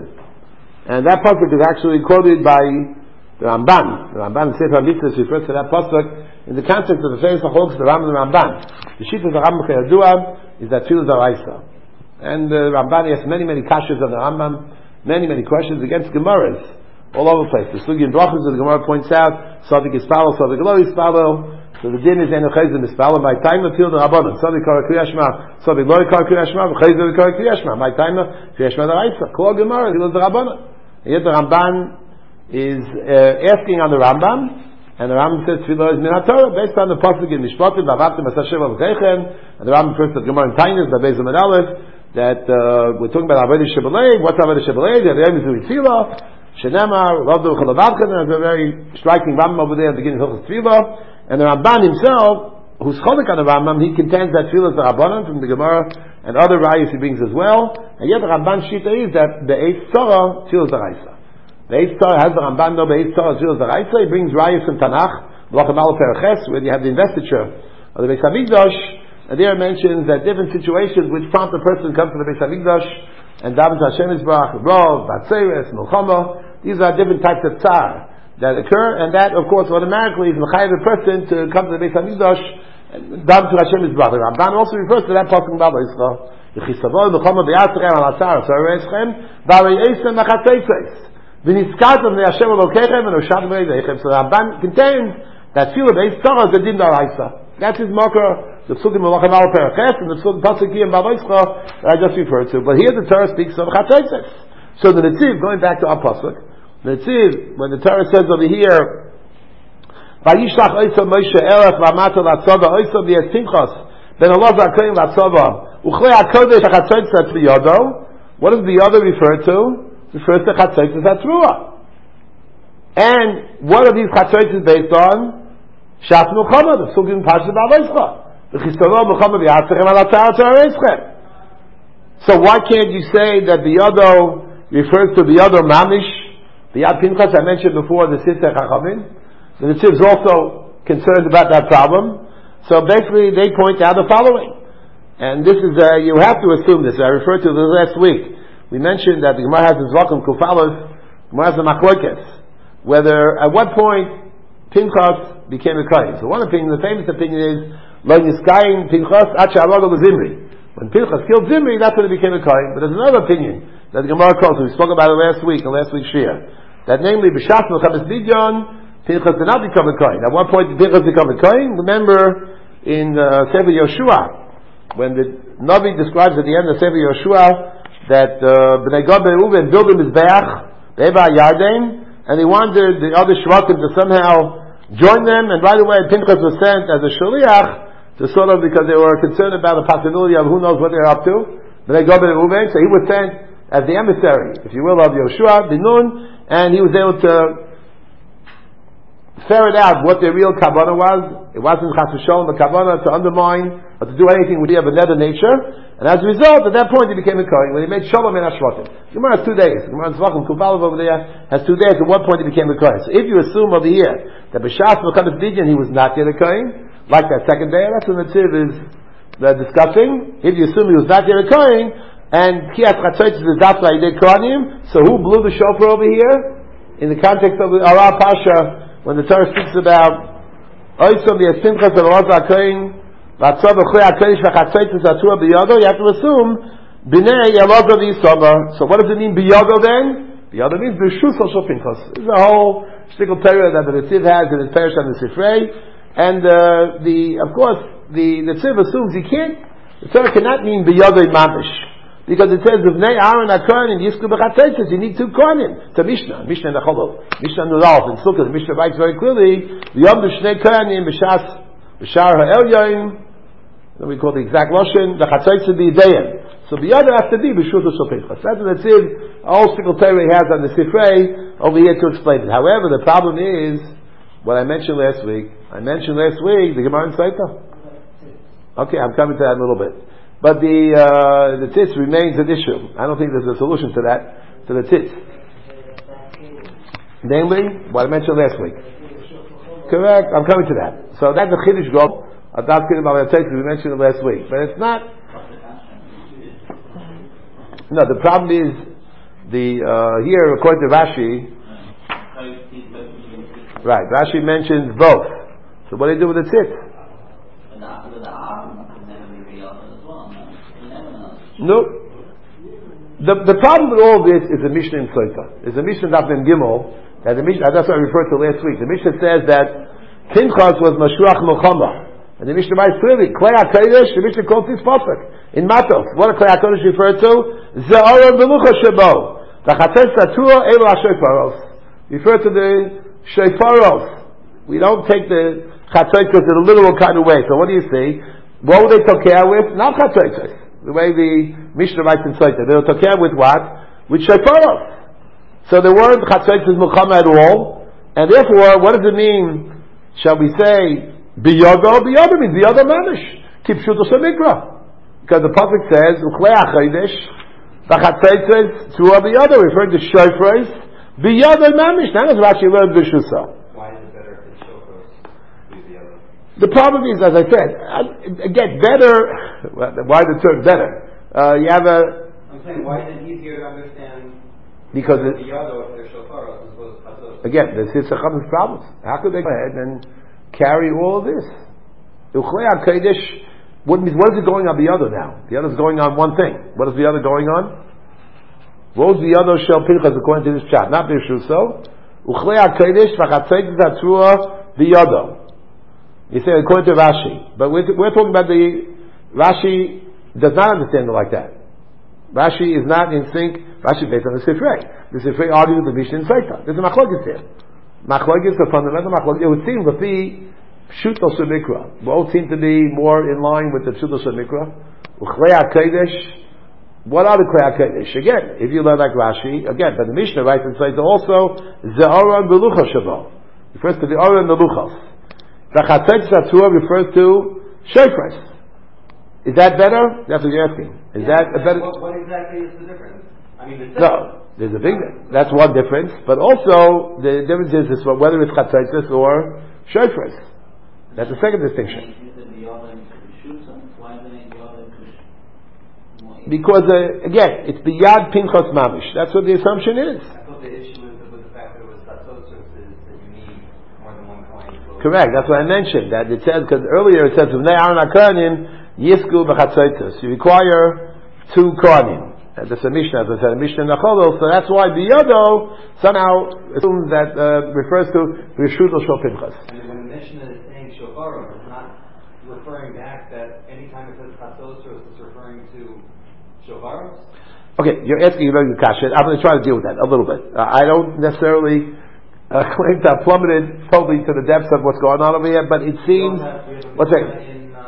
S1: And that pasuk is actually quoted by the Ramban. The Ramban in Sefer HaMitzvos refers to that pasuk in the context of the famous machlokes the Rambam and the Ramban. The Shita of the Rambam Chayadua is that Tfilah D'Oraisa. And the Ramban asks many, many kashas on the Rambam, many, many questions against Gemaras all over the place. The Sugi and Brachos of the Gemara points out, Sadik Ispalo, Sadik Lo Ispalo. So the din is Enochayz and Ispalo. My time appeal to Rabbanon. Sadik Kar Kriyashma, Sadik Lo Kar Kriyashma, Chayz and Kar Kriyashma. My time Kriyashma D'Oraisa. Kol Gemara, he was the Rabbanon. And yet the Ramban is uh, asking on the Rambam, and the Rambam says Tfilah is min haTorah based on the pasuk in Mishpatim V'ahavtem es Hashem Elokechem, and the Rambam refers to the Gemara in Tainis B'Beis Amud Aleph that uh, we're talking about Avodah Shebelev. What's Avodah Shebelev? The Yom is Tfilah. Shenemar Lovdu Chalavavchem, and there's a very striking Rambam over there at the beginning of Tfilah. And the Ramban himself, who's cholik on the Rambam, he contends that Tfilah is the Rabbanan from the Gemara and other rayos he brings as well. And yet the Ramban shita is that the Eitz Torah Tfilah is the Raisa. The Eitz Torah has the Ramban no Eitz Torah Tfilah is the Raisa. He brings rayos from Tanakh, Melachim Aleph Pereches, where you have the investiture of the Beis Hamikdash, and there it mentions that different situations which prompt a person to come to the Beis Hamikdash and daven to Hashem Yisbarach, Rov, Batzeres, Milchama. These are different types of tsar that occur, and that, of course, automatically is mechayev a person to come to the Beis Hamikdash Dam to Hashem is brother. Ramban also refers to that pasuk in Baba Yisrael. Yechisavol b'chama b'yatrechem al asar asar reschem v'arei eisem machatzeitzes v'niskartem ne'Hashem elokechem v'noshad me'edeichem. So Ramban contains that field of Eis Torah is a din daraisa. That's his marker. The psukim melachem al periches and the psukim pasuk here in Baba Yisrael that I just referred to. But here the Torah speaks of chatzeitzes. So the Netziv, going back to our pasuk, the Netziv, when the Torah says over here, Vayishlach oisam Moshe elech v'amata l'atzava oisam v'yes Pinchas ben Elazar kohen l'atzava uchlei hakodesh hachatzotzes b'yodo. What does b'yodo refer to? It refers to chatzotzes hatrua. And what are these chatzotzes based on? Shas Milchama, the psukim Parshas Bava Yisrael. V'chisavol Milchama v'yatzachem al atzar atzar reschem. So why can't you say that b'yodo refers to b'yodo mamish? B'yad Pinchas, I mentioned before, the Sister Chachamim. The Netziv is also concerned about that problem. So basically, they point out the following. And this is, uh, you have to assume this. I referred to this last week. We mentioned that the Gemara has this Vakum Kufalos, Gemara has the Machlokes, whether, at what point, Pinchas became a Kohen. So one opinion, the famous opinion is, Lo Niskayin Pinchas Ad She'Harago Zimri. When Pinchas killed Zimri, that's when he became a Kohen. But there's another opinion that the Gemara calls, we spoke about it last week, in last week's Shir, that namely, B'Shas Melchames Midyon, Pinchas did not become a Kohen. At what point did Pinchas become a Kohen? Remember in uh, Sefer Yoshua, when the Navi describes at the end of Sefer Yoshua that uh, Bnei Gad and Reuven built a Mizbeach, B'Eva Yarden, and they wanted the other Shvatim to somehow join them, and right away Pinchas was sent as a Shaliach to sort of, because they were concerned about the possibility of who knows what they're up to, Bnei Gad and Reuven, so he was sent as the emissary, if you will, of Yoshua, bin Nun, and he was able to ferret out what their real kavanah was. It wasn't chas v'sholom the kavanah to undermine or to do anything with the other nature. And as a result, at that point, he became a kohen when he made shalom in Hashvatim. Gemara has two days. Gemara Zvachim Kuvalov over there has two days. At what point he became a kohen? So if you assume over here that b'shas v'chanas bidyan he was not yet a kohen, like that second day, that's what the Netziv is uh, discussing. If you assume he was not yet a kohen, and kiyat chatzotz is dafla yidei kohanim, so who blew the shofar over here in the context of the Arah Pasha? When the Torah speaks about Oisom v'yes Pinchas ben Elazar kohen v'atzav v'chlei hakodesh v'chatzeitzes hatrua b'yodo, you have to assume b'nei Elazar v'yisomar. So what does it mean b'yodo then? B'yodo means b'shus shel Pinchas. This is a whole shtickle Torah that the Netziv has in his Perish on the Sifrei, and uh, the of course the Netziv assumes he can't. The Torah cannot mean b'yodo mamish. Because it says, "V'nei Aaron HaKohanim yisku b'chatzeitzes." You need two kohanim. It's a Mishnah, Mishnah in the Cholov, Mishnah in the Ralph, and Sukkot. The Mishnah writes very clearly, "V'yom b'shnei kohanim b'shas b'shar ha'elyoin." Then we call the exact lashon b'chatzeitzes b'yideyim. So b'yada has to be b'shut shel Pinchas. That's what it says. All Sickle Torah has on the Sifrei over here to explain it. However, the problem is what I mentioned last week. I mentioned last week the Gemara in Saita. Okay, I'm coming to that in a little bit. But the uh, the tzitz remains an issue. I don't think there's a solution to that, to the tzitz. Namely, what I mentioned last week. Correct, I'm coming to that. So that's the Chiddush Gol, Adat Kidim Al Yatek, we mentioned it last week. But it's not... No, the problem is, the uh, here, according to Rashi, right, Rashi mentions both. So what do you do with the tzitz? No. The the problem with all this is the Mishnah in Soita. There's a Mishnah in Daf Gimel that the Mishnah, that's what I referred to last week. The Mishnah says that Pinchas was Mashuach Milchama, and the Mishnah writes clearly Klei HaKodesh. The Mishnah calls this pasuk in Matos. What does Klei HaKodesh refer to? Ze'ora Belucha Shebo. The Chatzes Tatua Elo HaShofaros. Refer to the Shofaros. We don't take the Chatzes in a literal kind of way. So what do you see? What would they take care with? Not Chatzes. The way the Mishnah writes in Soita. They will take care with what? With Shofaros. So the word Chatzos is Milchama at all, and therefore, what does it mean? Shall we say Biyodo? Biyodo means Biyodo Mamish. Kipshuto Shemikra. Because the pasuk says Uchlei HaChodesh v'Chatzos Tzua Biyodo, referring to Shofaros. Biyodo Mamish. Now does Rashi learn B'Shusa?
S3: Why is it better if Shofaros be Biyodo?
S1: The problem is, as I said, again, better. Why the term better? Uh, you have a.
S3: I'm saying, why is it easier to understand?
S1: Because
S3: the
S1: it,
S3: Yado if they're Shofaros as opposed to Chatzos?
S1: Again, there's Yitzchak's problems. How could they go ahead and carry all of this? Uchlei HaKodesh, what means, what is it going on the other now? The other is going on one thing. What is the other going on? What was the other Shel Pinchas according to this chat? Not Birshuso. Uchlei HaKodesh v'chatzaitis hatzruah the other. You say according to Rashi. But we're, we're talking about the, Rashi does not understand it like that. Rashi is not in sync. Rashi based on the Sifrei. The Sifrei argues with the Mishnah in Saita. There's a machlokes there. Machlokes, a fundamental machlokes. It would seem that the Pshuto Shemikra both seem to be more in line with the Pshuto Shemikra. Uchlei HaKodesh. What are the Klei HaKodesh? Again, if you learn like Rashi, again, but the Mishnah writes in Saita also Ze'oran Belucha Shabo. Refers to the Oran Beluchos. The Chatzaitis Hatzruah refers to Shofros. Is that better? That's what you're asking. Is
S3: yeah,
S1: that a better?
S3: What, what exactly is the difference? I mean, the
S1: no, there's a big. That's one difference. But also the difference is this, whether it's chatzaitis or shofros. That's the second distinction. Because uh, again, it's biyad pinchos mamish. That's what the assumption is.
S3: I thought the issue was with the fact that it was chatzotzus is that you need more than one coin. So
S1: correct. That's what I mentioned. That it says because earlier it says v'nei Aaron HaKohanim Yisku b'chatzaitis. You require two kohanim. That's a Mishnah, as I said, a Mishnah Nacholo. So that's why Biyodo somehow assumes that uh, refers to Rishut Shel Pinchas.
S3: And when the Mishnah is saying Shofarim, it's not referring back that anytime it says Chatzos, it's referring to Shofarim. Okay,
S1: you're asking a very good question. I'm going to try to deal with that a little bit. Uh, I don't necessarily uh, claim to have plummeted totally to the depths of what's going on over here, but it seems. What's that?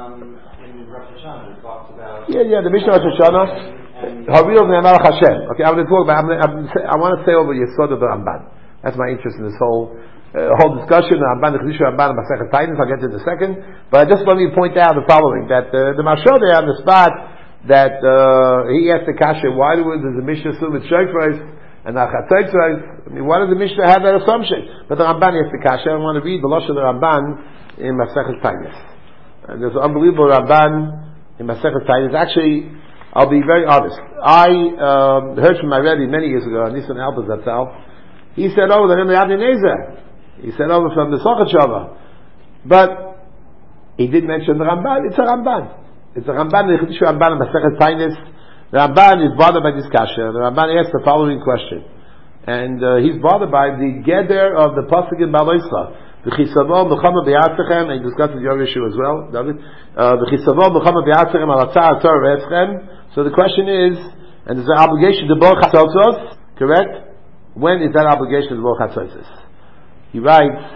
S1: Yeah, yeah, the Mishnah Rosh Hashanah. Haril Ne'amar Hashem. Okay, I'm going to talk about. I'm going to, I'm, I want to say over Yesod of the Ramban. That's my interest in this whole uh, whole discussion. The Ramban, the Chiddush Ramban, and Masechet Tainis. I'll get to it in a second. But I just let me point out the following: that uh, the Mashal there on the spot that uh, he asked the Kasha, why do does the Mishnah assume it's Shofros and not Chatzaitis? I mean, why does the Mishnah have that assumption? But the Ramban asked the Kasha. I want to read the Lashon of the Ramban in Masechet Tainis. And there's an unbelievable Ramban in Masechet Tainis. Actually, I'll be very honest. I um, heard from my Rebbe many years ago, Nisan Alpaz Zatzal. He said, "Oh, the name of Rabbi Nezer." He said, "Oh, from the Sochet Shava," but he didn't mention the Ramban. It's a Ramban. It's a Ramban. The Chiddush Ramban in Masechet Tainis. The Ramban is bothered by this kasha. The Ramban asked the following question, and uh, he's bothered by the Geder of the pasuk in Baloisla. The Chisavol Muhammad Be'atzechem, and discussed with your issue as well, David. The Chisavol Muhammad Be'atzechem al Atzar Torah Eschem. So the question is, and there's an obligation to both Chatzotzos, correct? When is that obligation to both Chatzotzos? He writes,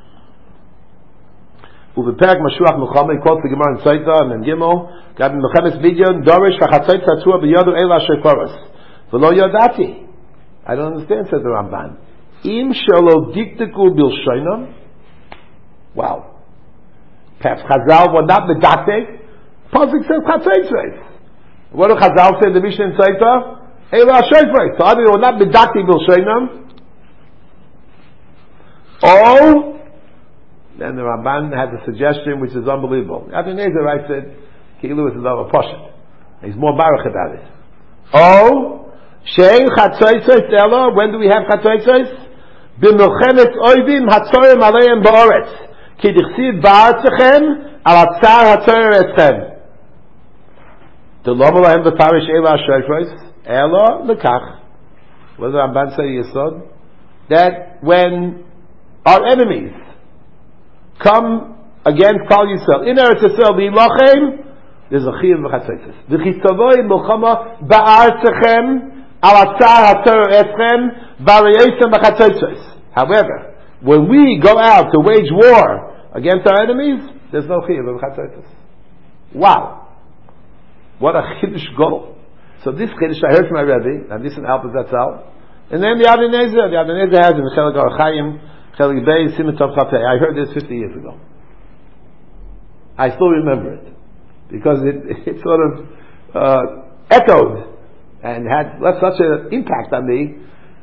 S1: Uveperek Mashuach Muhammad, he quotes the Gemara in Saita and then Gimel, Gabi Mechemes Midyon, Dorish V'chatzotz Hatzua B'yodu Eila Shekoros. V'lo Yodati. I don't understand, says the Ramban. Im Shelo Diktiku Bilshoinam. Wow. Perhaps Chazal were not medactic. Pasuk says Chatzaitzos. What do Chazal say in the Mishnah in Saita? Eila Shofros. So either they were not medactic Bilshoinam. Oh, then the Ramban has a suggestion which is unbelievable. Rabbi Nezer writes it, Kilu is another Pashat. He's more baruch about it. Oh, Shein Chatzaitzos Ela, when do we have Chatzaitzos? B'milchemet oivim hatzorim aleim ba'oretz. Ki dichsiv ba'atzechem al atzar hatzorim eschem. D'lom alahem b'parish ela shofros, ela lekach. What does the Ramban say Yesod? That when our enemies come against Klal Yisrael, in Eretz Yisrael, v'ilochem, there's a chiyuv v'chatzaitzos. V'chisavoi milchama ba'atzechem al atzar hatzorim eschem v'arayosem v'chatzaitzos. However, when we go out to wage war against our enemies, there's no chiyuv of chatzaitzos. Wow, what a chiddush gadol! So this chiddush I heard from my Rebbe, and this in Alpaz Zatzal, and then the Rabbi Nezer, the Rabbi Nezer has in the Chelik Arachayim, Chelik Beis, Siman Tov Chafei. I heard this fifty years ago. I still remember it because it, it sort of uh, echoed and had left such an impact on me.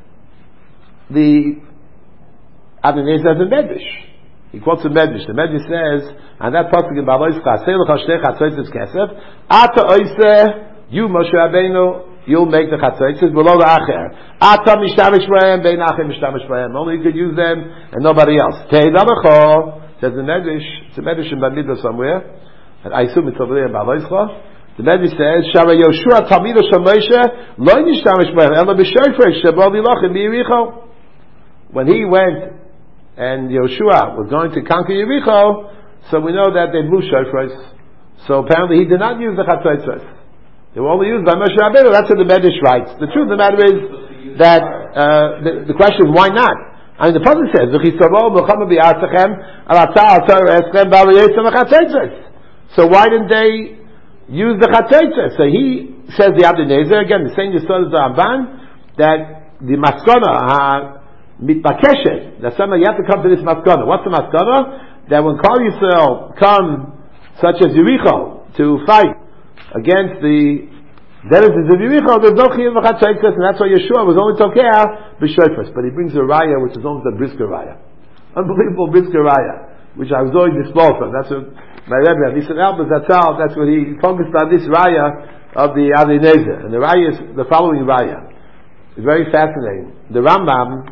S1: The Rabbi Nezer has a Medrash. He quotes a Medrash. The Medrash says, and that pasuk in Baloischa, Aseh l'cha shtei chatzaitzos kesef, Ata oiseh, you Moshe Rabbeinu, you'll make the chatzaitzos below the acher. Ata mishtamish b'hem, bein acher mishtamish b'hem. Only you could use them and nobody else. Teidavacho, Says the Medrash, it's a Medrash in Bamidbar somewhere, and I assume it's over there in Ba'aloischa. The Medrash says, Shara Yoshua Talmido Shel Moshe Lo Nishtamish B'hem Ela B'Shofar Shebal Vilachim B'Yericho. When he went and Yoshua was going to conquer Yericho, so we know that they blew shofars. So apparently he did not use the chatzotzos. They were only used by Moshe Rabbeinu. That's what the Medrash writes. The truth of the matter is that uh, the, the question is why not? I mean, the Pasuk says, so why didn't they use the chatzotzos? So he says the Abdei Nezer, again, the same Yisod as the Ramban, that the maskana, mitbakeshet, that somehow you have to come to this maskana. What's the maskana? That when Klal Yisrael come, such as Yericho, to fight against the denizens of Yericho, there's no chiyuv v'chatzotzos, and that's why Yeshua was only tokea b'shofars. But he brings a raya, which is almost a brisker raya, unbelievable brisker raya, which I was always dispelled from. That's what my Rebbe, he said, Albert Zatzal, that's what he focused on, this raya of the Abdei Nezer, and the raya is the following raya. It's very fascinating. The Rambam,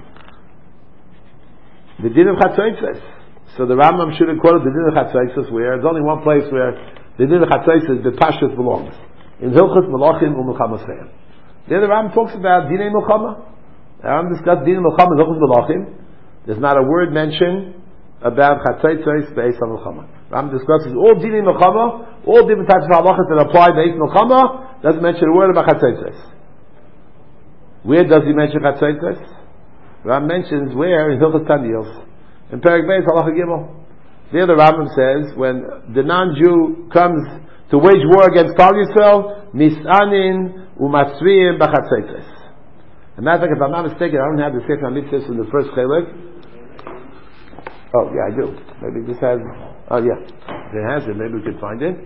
S1: the din of chatzotzos. So the Rambam should have quoted the din of chatzotzos, where there's only one place where the din of chatzotzos, the pashtus belongs. In Hilchos Melachim u'Milchama. There the Rambam talks about dinei Milchama. The Rambam discussed dinei Milchama in Hilchos Melachim. There's not a word mentioned about chatzotzos based on Milchama. Rambam discusses all dinei Milchama, all different types of halachas that apply based on Milchama. Doesn't mention a word about chatzotzos. Where does he mention chatzotzos? Rambam mentions where in Hilchos Taniyos. In Perek Beis Halacha Gimel. There the Rambam says, when the non-Jew comes to wage war against Klal Yisrael, misanin umasriim b'chatzotzos. As a matter of fact, if I'm not mistaken, I don't have the Sefer HaMitzvos in the first chelik. Oh, yeah, I do. Maybe this has, oh yeah, if it has it, maybe we could find it.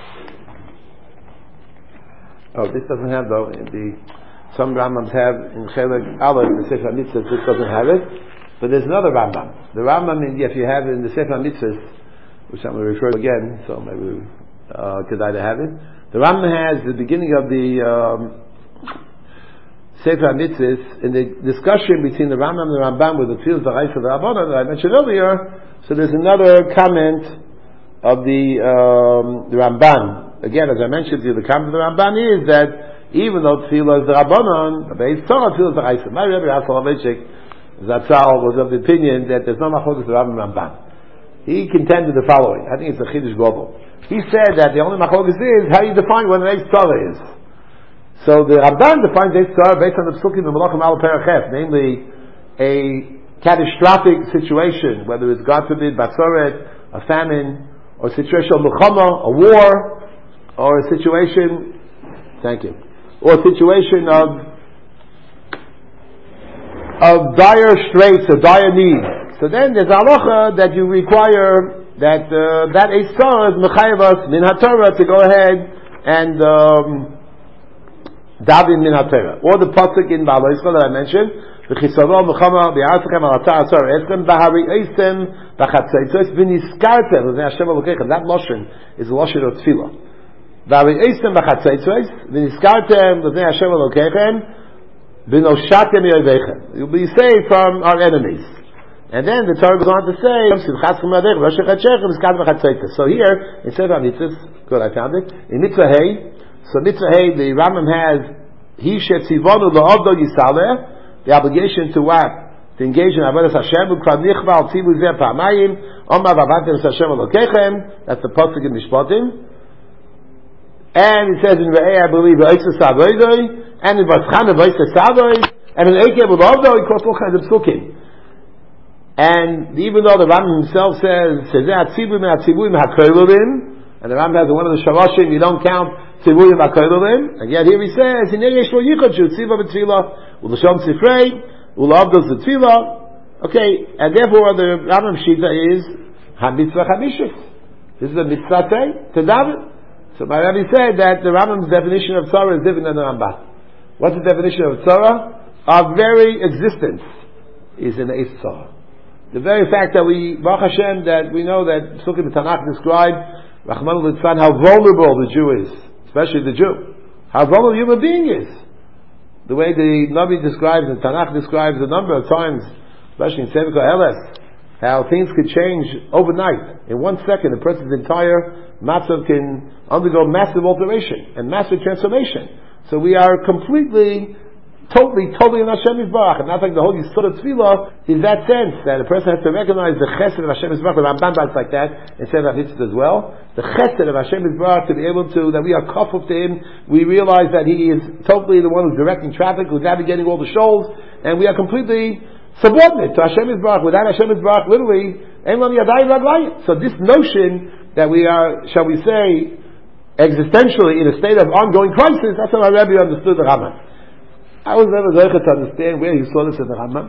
S1: Oh, this doesn't have though, the, some Rambams have in chelik Aleph, the Sefer HaMitzvos, this doesn't have it. But there's another Rambam. The Rambam, if you have it in the Sefer HaMitzvos, which I'm going to refer to again, so maybe uh, could I have it. The Rambam has the beginning of the um, Sefer HaMitzvos in the discussion between the Rambam and the Rambam with the fields of the Reis of the Rabbanan that I mentioned earlier. So there's another comment of the um, the Ramban. Again, as I mentioned to you, the comment of the Ramban is that even though Tefillah is the Rabbanan, the Beis Torah Tefillah is the Reis. My Rebbe Rav Soloveitchik Zatzal was of the opinion that there's no machlokes the Rambam Ramban. He contended the following. I think it's a Chiddush Global. He said that the only machlokes is how you define what an Eitz Torah is. So the Ramban defines Eitz Torah based on the Psukim of Malachim Al Perachef, namely a catastrophic situation, whether it's God forbid Batzoret, a famine, or a situation of Milchama, a war, or a situation, thank you, or a situation of of dire straits, of dire need. So then there's halacha that you require that uh, that Eitz Torah is mechayavas min haTorah to go ahead and um, daven min haTorah. Or the pasuk in Ba'aloischa that I mentioned, v'chisaro mechama b'yartechem al atar asar eschem b'hari eisem b'chatzotzos v'niskartem v'nei Hashem Elokechem. That lashon is a lashon of tefillah. B'hari eisem b'chatzotzos v'niskartem v'nei Hashem Elokechem. You'll be saved from our enemies. And then the Torah goes on to say, so here, instead of mitzvahs, good, I found it, in mitzvah hey, so mitzvah hey, the Rambam has, he shetzivonu la'avdo yisaleh, the obligation to what? To engage in avodas Hashem, u'krad nichval tzivu zeh pa'amayim, omar v'avatem Hashem Elokechem, that's the pasuk in Mishpatim. And it says in Re'eh, I believe, V'oitzes avoidoi, and in Vatzchana Vayse Sadoi, and in Eikev Ulovdo, he quotes all kinds of psukim. And even though the Rambam himself says, Sezeh HaTzibuim HaTzibuim HaKoilulim, and the Rambam has one of the Shavashim, you don't count Tzibuim HaKoilulim, and yet here he says, Hinei Yesh Lo Yichodshu Tziva B'Tzilah, U'Lashon Sifrei, U'Lovdo Z'Tzilah. Okay, and therefore the Rambam Shita is, HaMitzvah HaMishus. This is a mitzvah to daven. So my Rabbi said that the Rambam's definition of Torah is different than the Rambam. What's the definition of Torah? Our very existence is in the Eitz Torah. The very fact that we, Baruch Hashem, that we know that Psukim Tanakh describe Rachmana litzlan, how vulnerable the Jew is, especially the Jew, how vulnerable a human being is. The way the Nabi describes and Tanakh describes a number of times, especially in Sefer Koheles, how things could change overnight. In one second, a person's entire matzav can undergo massive alteration and massive transformation. So we are completely, totally, totally in Hashem Yisbarach. And that's like the whole Yisod of Tefillah is that sense that a person has to recognize the chesed of Hashem Yisbarach. The Ramban writes like that instead of Mitzvah as well. The chesed of Hashem Yisbarach, to be able to, that we are kafuf to Him. We realize that He is totally the one who's directing traffic, who's navigating all the shoals, and we are completely subordinate to Hashem Yisbarach. Without Hashem Yisbarach, literally, so this notion that we are, shall we say, existentially in a state of ongoing crisis, that's how my Rebbe understood the Rambam. I was never able to understand where he saw this in the Rambam.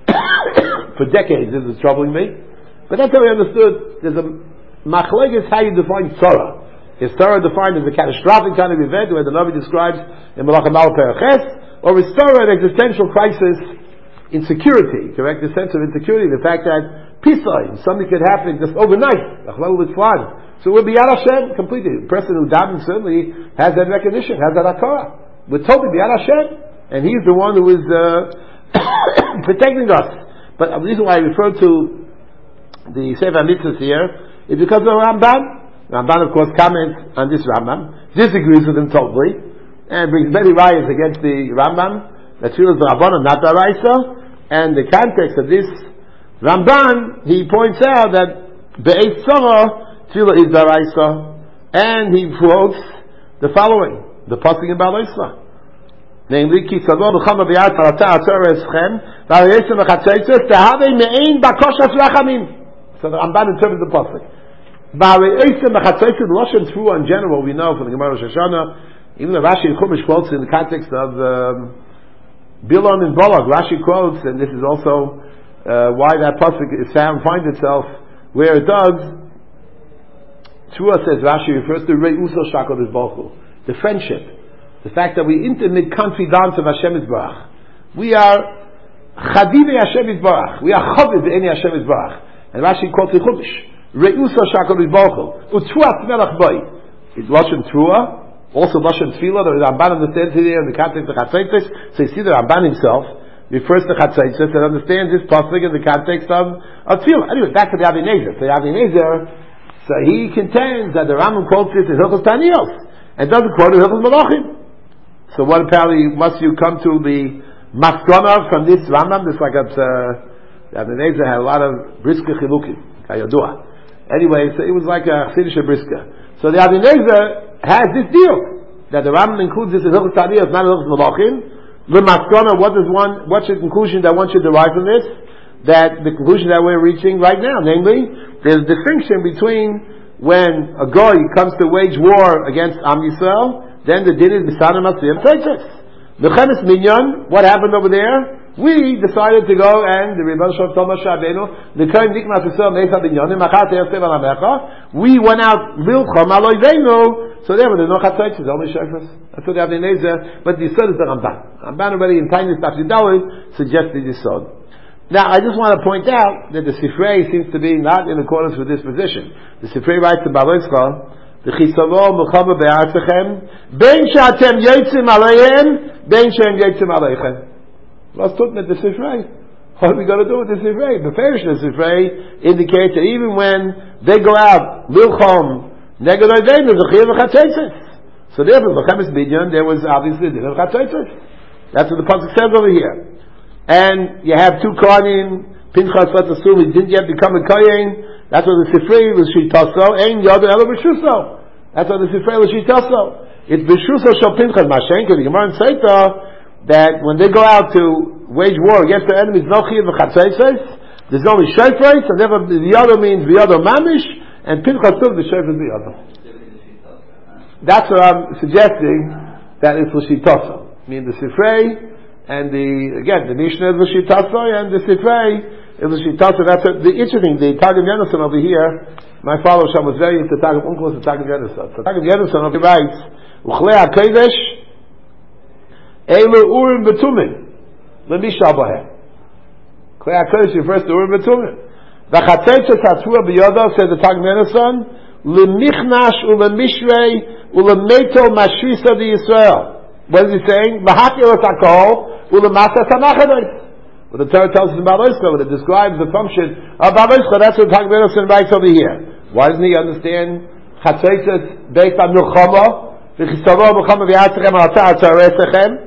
S1: For decades this was troubling me. But that's how I understood. There's a machlekes how you define tzara. Is tzara defined as a catastrophic kind of event where the Navi describes in Malachim Al Perches, or is tzara an existential crisis, insecurity, correct? The sense of insecurity, the fact that pisai, something could happen just overnight, with flood. So we'll be Yad Hashem completely. The person who davens certainly has that recognition, has that akara. We're told to be Yad Hashem, and He's the one who is uh, protecting us. But the reason why I refer to the Sefer Mitzvahs here is because of the Ramban. Ramban, of course, comments on this Rambam, disagrees with him totally, and brings many riots against the Rambam. That Tefillah is the Rabbanan, not the Raisa. And the context of this Ramban, he points out that Be'ez Tzara Tefillah is daraisa, and he quotes the following, the pasuk in Baalei Yisra, namely, Ki tzador b'chama b'yad tarata atzor eschem v'arayesem v'chatzeitzes tehave me'ein bakosha flachamim. So the Ramban interprets the pasuk. V'arayesem v'chatzeitzes, Lashon Tefua in general, we know from the Gemara Rosh Hashanah, even the Rashi and Chumash quotes in the context of um, Bilam and Balak. Rashi quotes, and this is also uh, why that pasuk is found, finds itself where it does. Trua says, Rashi refers to Re'uso Shakol Yisbochu, the friendship, the fact that we intimate confidants of Hashem Yisbarach. We are Chadivi Hashem Yisbarach. We are Chaviv B'Eni Hashem Yisbarach. And Rashi quotes the Chumash, Re'uso Shakol Yisbochu, U'Truat Melach Boi. It's Lashon Trua, also Lashon Tefillah. The Ramban understands it here in the context of Chatzaitis. So you see the Ramban himself refers to Chatzaitis and understands this pasuk in the context of, of Tefillah. Anyway, back to the Avi Nezer. So the Avi Nezer, so he contends that the Rambam quotes this in Hilchos Taniyos and doesn't quote it in Hilchos Malachim. So what apparently must you come to the maskana from this Rambam? This like a uh, Avi Nezer had a lot of briska chilukim, kayodua. Anyway, so it was like a chsidish briska. So the Avi Nezer has this deal that the Rambam includes this in Hilchos Taniyos, not in Hilchos Malachim. The maskana, what is one? What's the conclusion that one should derive from this? That the conclusion that we're reaching right now, namely, there's a distinction between when a goy comes to wage war against Am Yisrael, then the din is Bisanim Asiyam Teitzes. Mechemes Minyan, what happened over there? We decided to go and the Rebbe Shalom Thomas Shabenu, the Kohen Nikmas Yisrael Meisa Binyanim, Machat Erev Al Amecha. We went out Milchom Aloyvenu, so there were no Chatzaitzes, only Shefers. That's what the Avi Nezer, but the Yisod is the Ramban. Ramban already in Tiny Staf Yudalid suggested Yisod. Now, I just want to point out that the Sifrei seems to be not in accordance with this position. The Sifrei writes in Baalei Yisra, the Chisavo Melchama Be'artechem, Ben Sha'atem Yotzim Aleihem, Ben She'em Yotzim Aleichem. Let's talk about the Sifrei. What are we going to do with the Sifrei? The Perish of the Sifrei indicates that even when they go out, Milchom, Neged Oivenu, there's a Chiyuv Chatzaitzes. So therefore, Mechemes Binyan, there was obviously a Chiyuv Chatzaitzes. That's what the pasuk says over here. And you have two Kohanim, Pinchas, let's assume he didn't yet become a Kohen. That's what the Sifrei was Shitaso, and Yadu Elo B'Shuso. That's what the Sifrei was Shitaso. It's B'Shuso Shal Pinchas Mashenka, the Gemara in Seita, that when they go out to wage war against their enemies, no Chiyuv V'Chatzaitzes, there's only Shofrais, and never, the Yadu means V'Yadu Mamish, and Pinchas too, the Shofrais V'Yadu. That's what I'm suggesting, that it's L'Shitaso. I mean, the Sifrei, and the, again, the Mishnah is L'Shitaso, and the Sifrei is L'Shitaso. That's a, the interesting, the Targum Yonason over here, my father Sham was very into Targum Unclus and Targum Yonason. So Targum Yonason over here writes, Uchlei HaKodesh, Eilu Urim B'Tumim, L'Mishal Bahem. Uchlei HaKodesh refers to Urim B'Tumim. V'chatzeitzes HaTzua B'Yodo, says the Targum Yonason, L'Michnash U'L'Mishrei U'L'Meito Mashrisa D'Yisrael. What is he saying? Mahakiros Hakol U'Lemasa Tamachados. What the Torah tells us in Baal Oischa, when it describes the function of Baal Oischa, that's what Tag Benoson writes over here. Why doesn't he understand Chatzaitzes based on Milchama, V'chisaro Milchama V'yatzechem Alta Atzaresechem?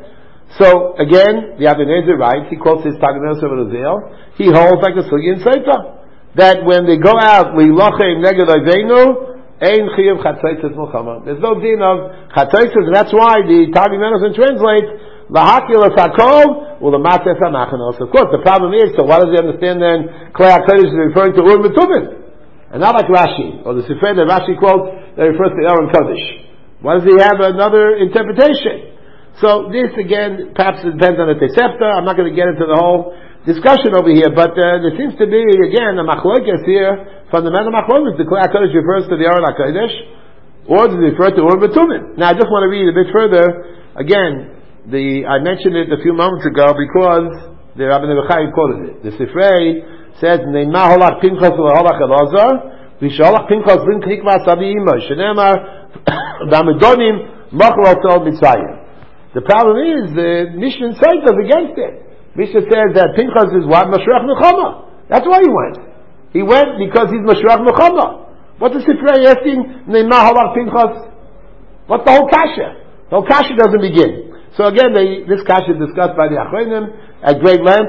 S1: So again, the Ibn Ezra writes, he quotes his Tag Benoson of Azil, he holds like the Sugi and Seita, that when they go out, L'ilochem Neged Oivenu, Ein Chiyuv Chatzaitzes Milchama. There's no din of Chatzaitzes, and that's why the Tag Benoson translates Lahakilas Hakol, Ulamates Hamachanos. Of course, the problem is, so why does he understand then Klei HaKodesh is referring to Ur Metuvin? And not like Rashi, or the Sifrei that Rashi quotes that refers to Aaron Kodesh. Why does he have another interpretation? So this again, perhaps it depends on the Tosefta. I'm not going to get into the whole discussion over here, but uh, there seems to be again a machlokes here. Fundamental machlokes. The Klei HaKodesh refers to the Aaron HaKodesh, or does it refer to Ur Metuvin? Now I just want to read a bit further. Again, the I mentioned it a few moments ago because the Rabbi Nebuchai quoted it. The Sifrei says, "Neima holach Pinchas leholach Elazar, v'sholach Pinchas bring chikvas abi imo shenemar v'amidonim machal tol mitzayim." The problem is the Mishnah Seita is against it. Mishnah says that Pinchas is what Mashriach Milchama. That's why he went. He went because he's Mashriach Milchama. What is Sifrei asking? Neima holach Pinchas. What's the whole kasha? The whole kasha doesn't begin. So again, they, this kasha is discussed by the Achronim at great length,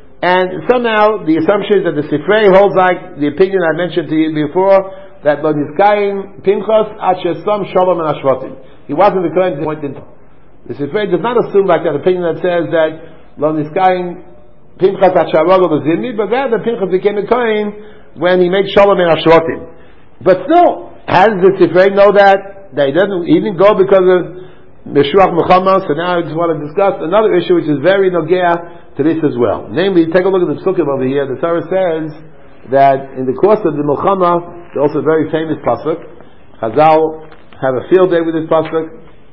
S1: and somehow the assumption is that the Sifrei holds like the opinion I mentioned to you before, that Lo Nizkayin Pinchas Asher Som Shalom and Ashvatim. He wasn't the Kohen point in time. The Sifrei does not assume like that opinion that says that Lo Nizkayin Pinchas Asher Rogel Zimni, but rather Pinchas became a Kohen when he made Shalom and Ashvatim. But still, how does the Sifrei know that? That he doesn't, he didn't go because of Meshruach Muhammad. So now I just want to discuss another issue which is very nogea to this as well. Namely, take a look at the Psukim over here. The Torah says that in the course of the Milchama, there's also a very famous pasuk. Chazal have a field day with this pasuk.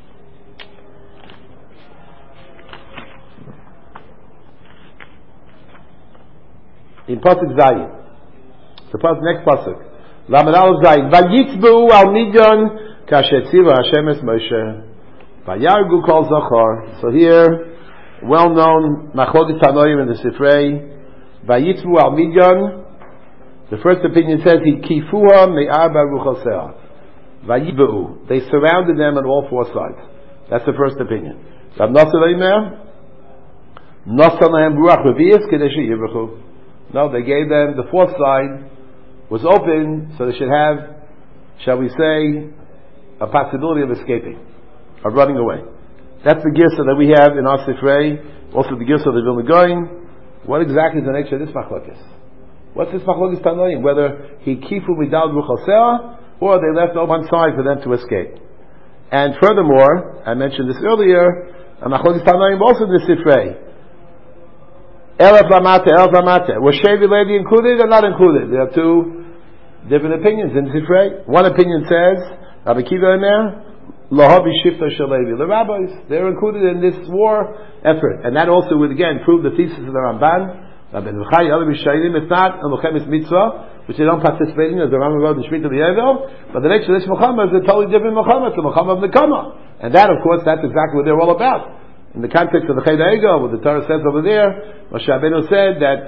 S1: In pasuk Zayin, the pasuk next pasuk, Lamed Aleph Zayin, Vayitzbu al Midyan kashetziva Hashem es Moshe. Vayargu kol zachar. So here, well-known machlokes tanoim in the Sifrei. Vayitvu al Midyan. The first opinion says he kifuha me'arba ruchosea. Vayibu. They surrounded them on all four sides. That's the first opinion. Rav Nosson Omer, Nosson lahem ruach revius kedei sheyivruchu. No, they gave them the fourth side was open, so they should have, shall we say, a possibility of escaping, of running away. That's the girsa that we have in our Sifrei, also the girsa of the Vilna Gaon. What exactly is the nature of this machlokes? What's this machlokes tanoim? Whether he kifu midal ruchosea, or they left on one side for them to escape. And furthermore, I mentioned this earlier, a machlokes tanoim also in the Sifrei. Elef lamate, elef lamate. Was Shevi Levi included or not included? There are two different opinions in the Sifrei. One opinion says, Rabbi Kiva Omer, Lahabi Shifta Shalevi. The rabbis, they're included in this war effort. And that also would again prove the thesis of the Ramban. Rabbi Nebuchai, other Bishayim, it's not a Mochemis Mitzvah, which they don't participate in, as the Rambam wrote in Shmita B'Yevel. But the nature of this Mohammed is a totally different Mohammed, the Mohammed of Nekama. And that, of course, that's exactly what they're all about. In the context of the Cheder Ego, what the Torah says over there, Moshe Rabbeinu said that,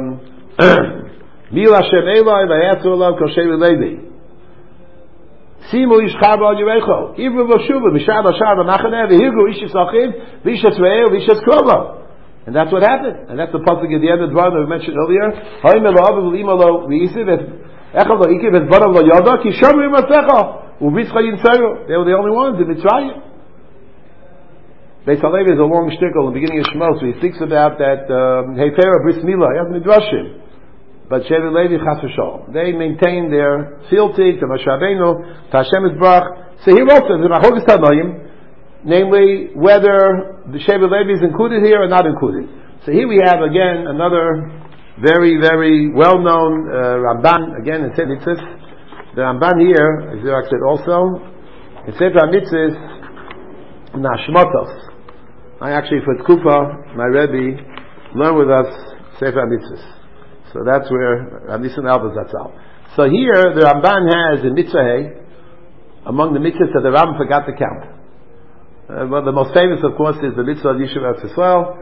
S1: Mil Hashem Eloi, Vayatzu Olav Kol Shevi Levi. Simu ish chava al yirecho. Ivru v'shuva, mishar v'shar v'machaneh, v'hirgu ish yisachiv, v'ishas ve'eh, v'ishas krova. And that's what happened. And that's the pasuk at the end of the Dvar that we mentioned earlier. Ha'im elo'av v'limalo v'yisiv, echel v'ikir v'zbarav lo yada, ki shamri v'asecha, u'vitzcha yinsayu. They were the only ones in Mitzrayim. Beis Halevi is a long shtickle in the beginning of Shmos, so he speaks about that, um, Hefera Bris Milah, he has Midrashim. But Shevi Levi Chas v'Shalom, they maintain their fealty to Moshe Rabbeinu, to Hashem Yisbarach. So here also, the Machlokes Tanoim, namely whether the Shevi Levi is included here or not included. So here we have again another very, very well-known uh, Ramban, again in Sefer Mitzvahs. The Ramban here, as Zirak said also, in Sefer Mitzvahs, Nashmotos. I actually, for Tkufa, my Rebbe, learned with us Sefer Mitzvahs. So that's where Rabbi Nissen Albers that's out. So here the Ramban has in Mitzvah among the mitzvahs that the Rambam forgot to count. Uh, well, the most famous, of course, is the mitzvah of Yishuv Eretz Yisrael.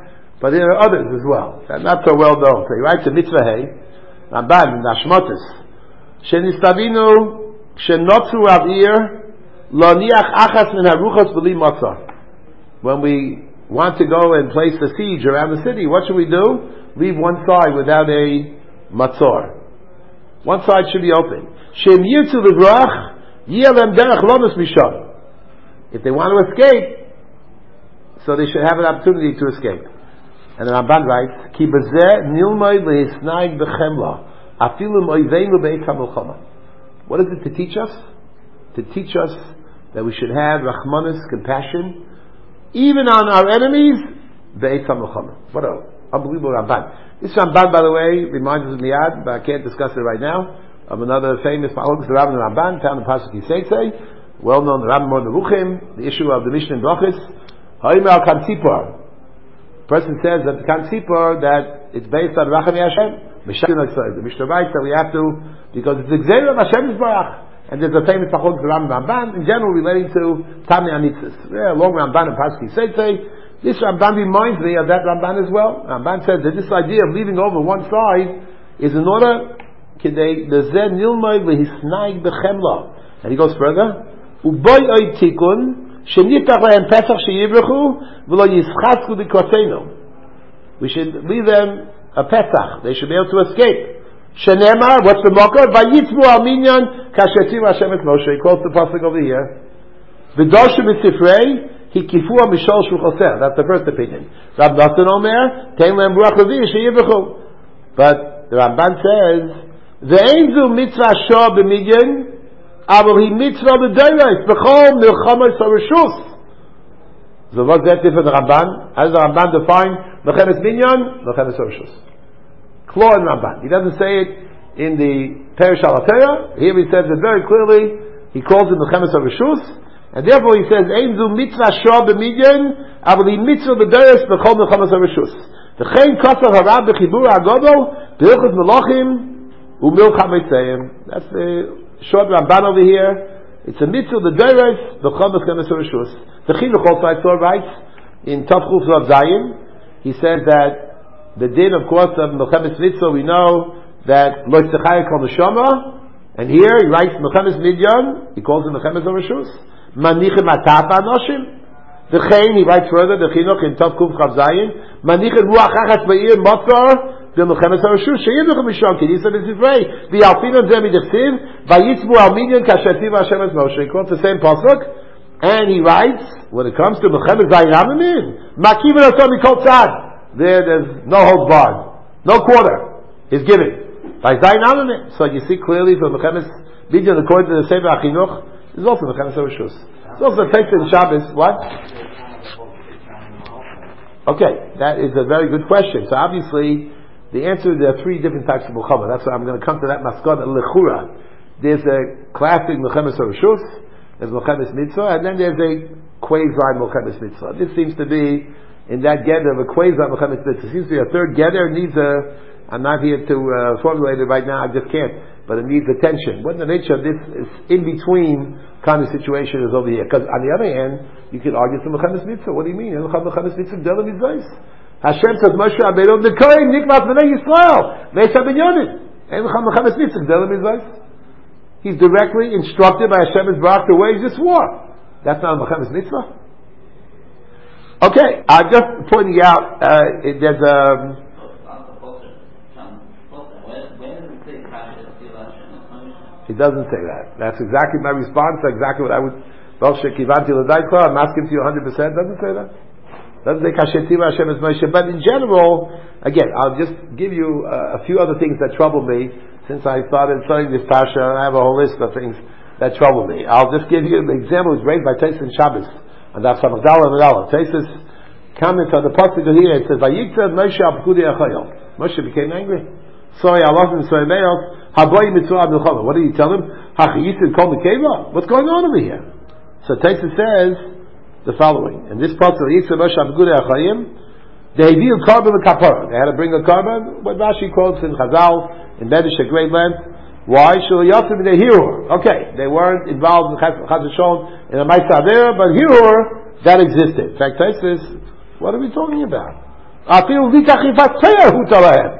S1: but there are others as well. They're not so well known. So he writes a mitzvah hey, Ramban, Nashmotis, Shenistabinu, Shenotzu Avir, Loniach Achas Min Haruchos B'li Matzah. When we want to go and place the siege around the city, what should we do? Leave one side without a matzor. One side should be open. Shem yirtzu livrach, yelem derech lomus misham. If they want to escape, so they should have an opportunity to escape. And the Ramban writes, Ki bezeh nilmay lehisnaig bechemla, afilu moiveinu be'et hamilchama. What is it to teach us? To teach us that we should have rachmanis, compassion, even on our enemies, be'et hamilchama. What a unbelievable Ramban. This Ramban, by the way, reminds us of Miyad, but I can't discuss it right now, of another famous Malchus, the Rabban Ramban, found in Pasuk Yiseitze, well-known Rabban Mor Nevuchim, the issue of the Mishnah in Brachos, Ha'im al Kantzipor. Person says that the Kantzipor, that it's based on Racham Hashem, the Mishnah writes that we have to, because it's the Gzeir of Hashem Yisbarach. And there's a famous Malchus, the Rabban Ramban, in general relating to Tami Anitzis. Yeah, long Ramban in Pasuk Yiseitze. This Ramban reminds me of that Ramban as well. Ramban says that this idea of leaving over one side is in order and he goes further. We should leave them a Pesach. They should be able to escape. Shenemar, what's the mocker? Vayitzmu al-minyan kashetim Hashem et Moshe. He quotes the pasuk over here. V'doshu b'sifrei hikifua mishol shulchoser. That's the first opinion. Rab Nosson Omer, tein lem ruach levi sheyivechu. But the Ramban says, Ve'enzu mitzvah shah b'midyan, aber he mitzvah b'dayrais, b'chol milchamos harishus. So what's that different from the Ramban? How does the Ramban define Mechemes Minyan? Mechemes harishus. Claw in Ramban. He doesn't say it in the Perish Al-Atayah. Here he says it very clearly. He calls it Mechemes harishus. And therefore he says, Einzu mitzvah shah b'midyan, aber he mitzvah b'dayrais, b'chol milchamos harishus. V'chein kosar harab b'chibur ha'godol, b'ilchus melachim, that's the short Ramban over here. It's a mitzvah, the Deiros, the Chomas Chemes Rishus. The Chinuch also I saw writes in Tov Chuf Vav Zayin. He says that the din, of course, of Mechemes Mitzvah, we know that Lo Tzechayek Kol Neshama, and here he writes Mechemes Midyan, he calls it Mechemes Rishus. Manichem Ataf Anoshim. The Chain, he writes further, the Chinuch in Tov Chuf Vav Zayin. Manichem Ruach Achas Be'ir Motzor. The Mechemes Harishus sheyivuch misham kidisa b'zivrei v'yalfinon zeh midichtiv vayitzmu al minyan kashetiv Hashem es Moshe. He quotes the same pasuk, and he writes when it comes to Mechemes Zayin Amamin makivin asom mikol tzad. There, there's no holds barred, no quarter is given by Zayin Amamin. So you see clearly from Mechemes Midyan according to the Sefer Achinuch, there's also Mechemes Harishus. It's also a text in Shabbos. What? Okay, that is a very good question. So obviously, the answer, there are three different types of Melchama. That's why I'm going to come to that Maskana Lechura. There's a classic Mechemes Harishus, there's Mechemes Mitzvah, and then there's a quasi Mechemes Mitzvah. This seems to be in that gather of a quasi Mechemes Mitzvah. It seems to be a third gather, needs a, I'm not here to uh, formulate it right now, I just can't, but it needs attention. What the nature of this is in between kind of situation is over here. Because on the other hand, you can argue for Mechemes Mitzvah. What do you mean? Mechemes Mitzvah, Dela Mitzvah. Hashem says, Moshe Rabbeinu, the Kohen nikmas b'nei Yisrael, Meisha Binyamin. And Mechemes Mitzvah, Dela Mitzvah. He's directly instructed by Hashem Yisbarach to wage this war. That's not a Mechemes Mitzvah. Okay, I'm just pointing out, uh, there's a... He doesn't say that. That's exactly my response, exactly what I would... I'm asking to you one hundred percent, doesn't say that. Doesn't say Kashetiva Hashem es Moshe, but in general, again, I'll just give you uh, a few other things that trouble me since I started studying this Pasha. I have a whole list of things that trouble me. I'll just give you an example. It's raised by Taisus in Shabbos and Daf Samachdala and Medala. Taisus comments on the pasuk here. It says, "Vayiktzad Moshe al Pekudei Achayil." Moshe became angry. Sorry, Allah and Sorry Meos. Haboy Mitzvah Milchama. What did he tell him? Hachiyisid Kol Mekeva. What's going on over here? So Taisus says the following. In this pasuk, Yitzchak Moshe Pekudei Achayim, they revealed carbon and kapara. They had to bring a carbon. What Rashi quotes in Chazal in Medish at great length. Why? Shulayasim de Hirur. Okay, they weren't involved in Chaz V'Shon in a Ma'aser Avera, but Hirur that existed. In fact, Taisus, what are we talking about? Afilu vitachifat teir hutalahem.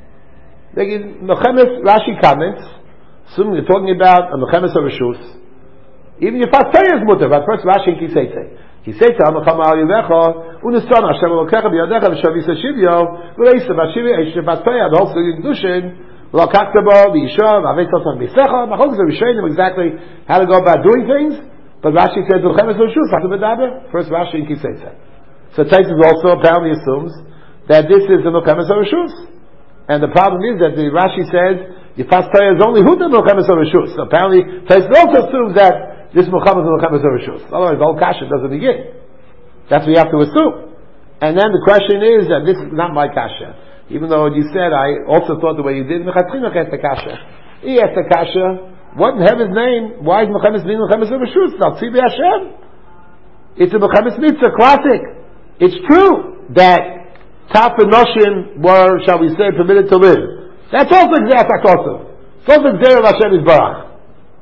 S1: Mechemes Rashi comments, assuming you're talking about a Mechemes of Rishus, even if Fatayah is mutter, but first Rashi Kiseitze. Kiseitze, Amachama al Yevecha, Uniston Hashem Elokecha b'yadecha v'shavisa shivyo, v'leisa v'shivyo, Eshe Fatayah, the whole Sugin Kedushin, L'akaktabo, v'yishav, v'aveitotam b'secha, Machok is a Rishonim exactly how to go about doing things, but Rashi says, Mechemes of Rishus, Hatu B'daber, first Rashi and Kiseitze. So Taisus also apparently assumes that this is the Mechemes of Rishus. And the problem is that the Rashi says Yifas Torah is only Huda Mechemes of Rishus. So apparently, Taisus also assumes that this Mechemes is Mechemes of Rishus. Otherwise, the whole kasha doesn't begin. That's what you have to assume. And then the question is, and this is not my kasha, even though you said I also thought the way you did. Mechatchina asked the kasha. He asked the kasha. What in heaven's name? Why is Mechemes being Mechemes of Rishus? Now, Tzibi Hashem. It's a Mechemes mitzvah, classic. It's true that Taf and Noshim were, shall we say, permitted to live. That's also Gzerat HaKosov. It's also Gzerat of Hashem Yisbarach.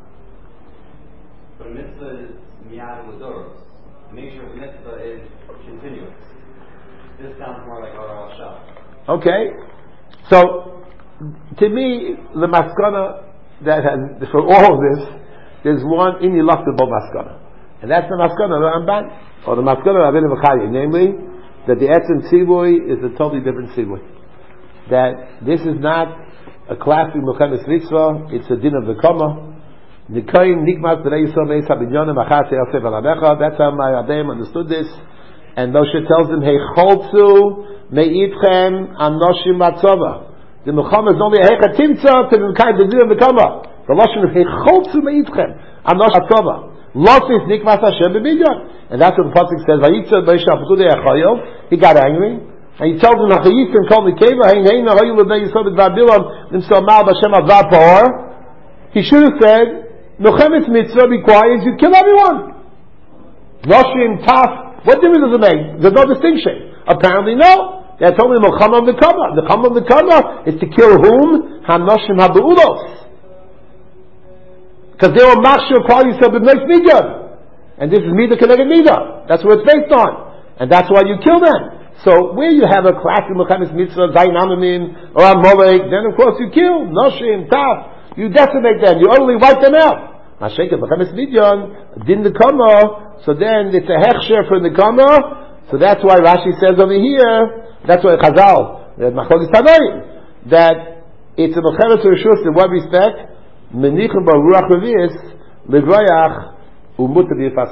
S3: But a mitzvah is miyad l'doros. Make sure the mitzvah is continuous. This sounds more like Oral Shah.
S1: Okay. So, to me, the maskana that has, for all of this, there's one ineluctable maskana. And that's the maskana of the Ramban, or the maskana of Rabbeinu B'chaya, namely, that the Etzem Tzivoy is a totally different Tzivoy. That this is not a classic Mechemes Mitzvah, it's a din of the Kama. Nikoim Nikmas B'nei Yisrael Meis HaBinyonim Achas Yosef Alamecha. That's how my Rabbeim understood this. And Moshe tells them, Hey Choltzu Me'itchem Anoshim Matzova. The Mechames is only a Hecha Timtza to the kind of din of the Kama. The Lashon is Hey Choltzu Me'itchem Anoshim Matzova. Losis Nikmas Hashem B'Binyon. And that's what the pasuk says. Vayitza Moshe Apekudei Achayil. He got angry, and he told them, "Nachayitrim kol mikeva hein hein Achayil lebnei Yisrael b'dvar Bilam nimsomal b'Hashem advar pa'or." He should have said, "Mechemes mitzvah requires you kill everyone." Noshim Taf. What difference does it make? There's no distinction. Apparently, no. They told me Melchama of the Kama. The Kama of the Kama is to kill whom? Hanoshim haBeulos. Because they were machshir kol Yisrael b'bnei Midyan. And this is Mida Keneged Mida. That's what it's based on. And that's why you kill them. So where you have a classic Mechemes Mitzvah, Zayin Amamim, or Amalek, then of course you kill. Noshim, Taf. You decimate them. You utterly wipe them out. Masheket Mechemes Midyan, Din the Kama. So then it's a Hechsher from the Kama. So that's why Rashi says over here, that's why Chazal, that Machlokes Tanoim, that it's a Mechemes Rishus in what respect? Menichim Baruch Revius, Legroyach, Umut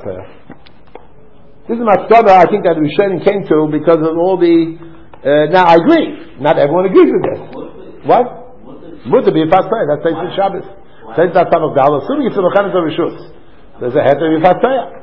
S1: This is my study I think that Rishonim came to because of all the. Uh, now I agree. Not everyone agrees with this. What? Mutter be fast prayer. That's Teisus Shabbos. Says that time of Gal. Assuming it's a Mechanis of Rishus, there's a head to be fast prayer.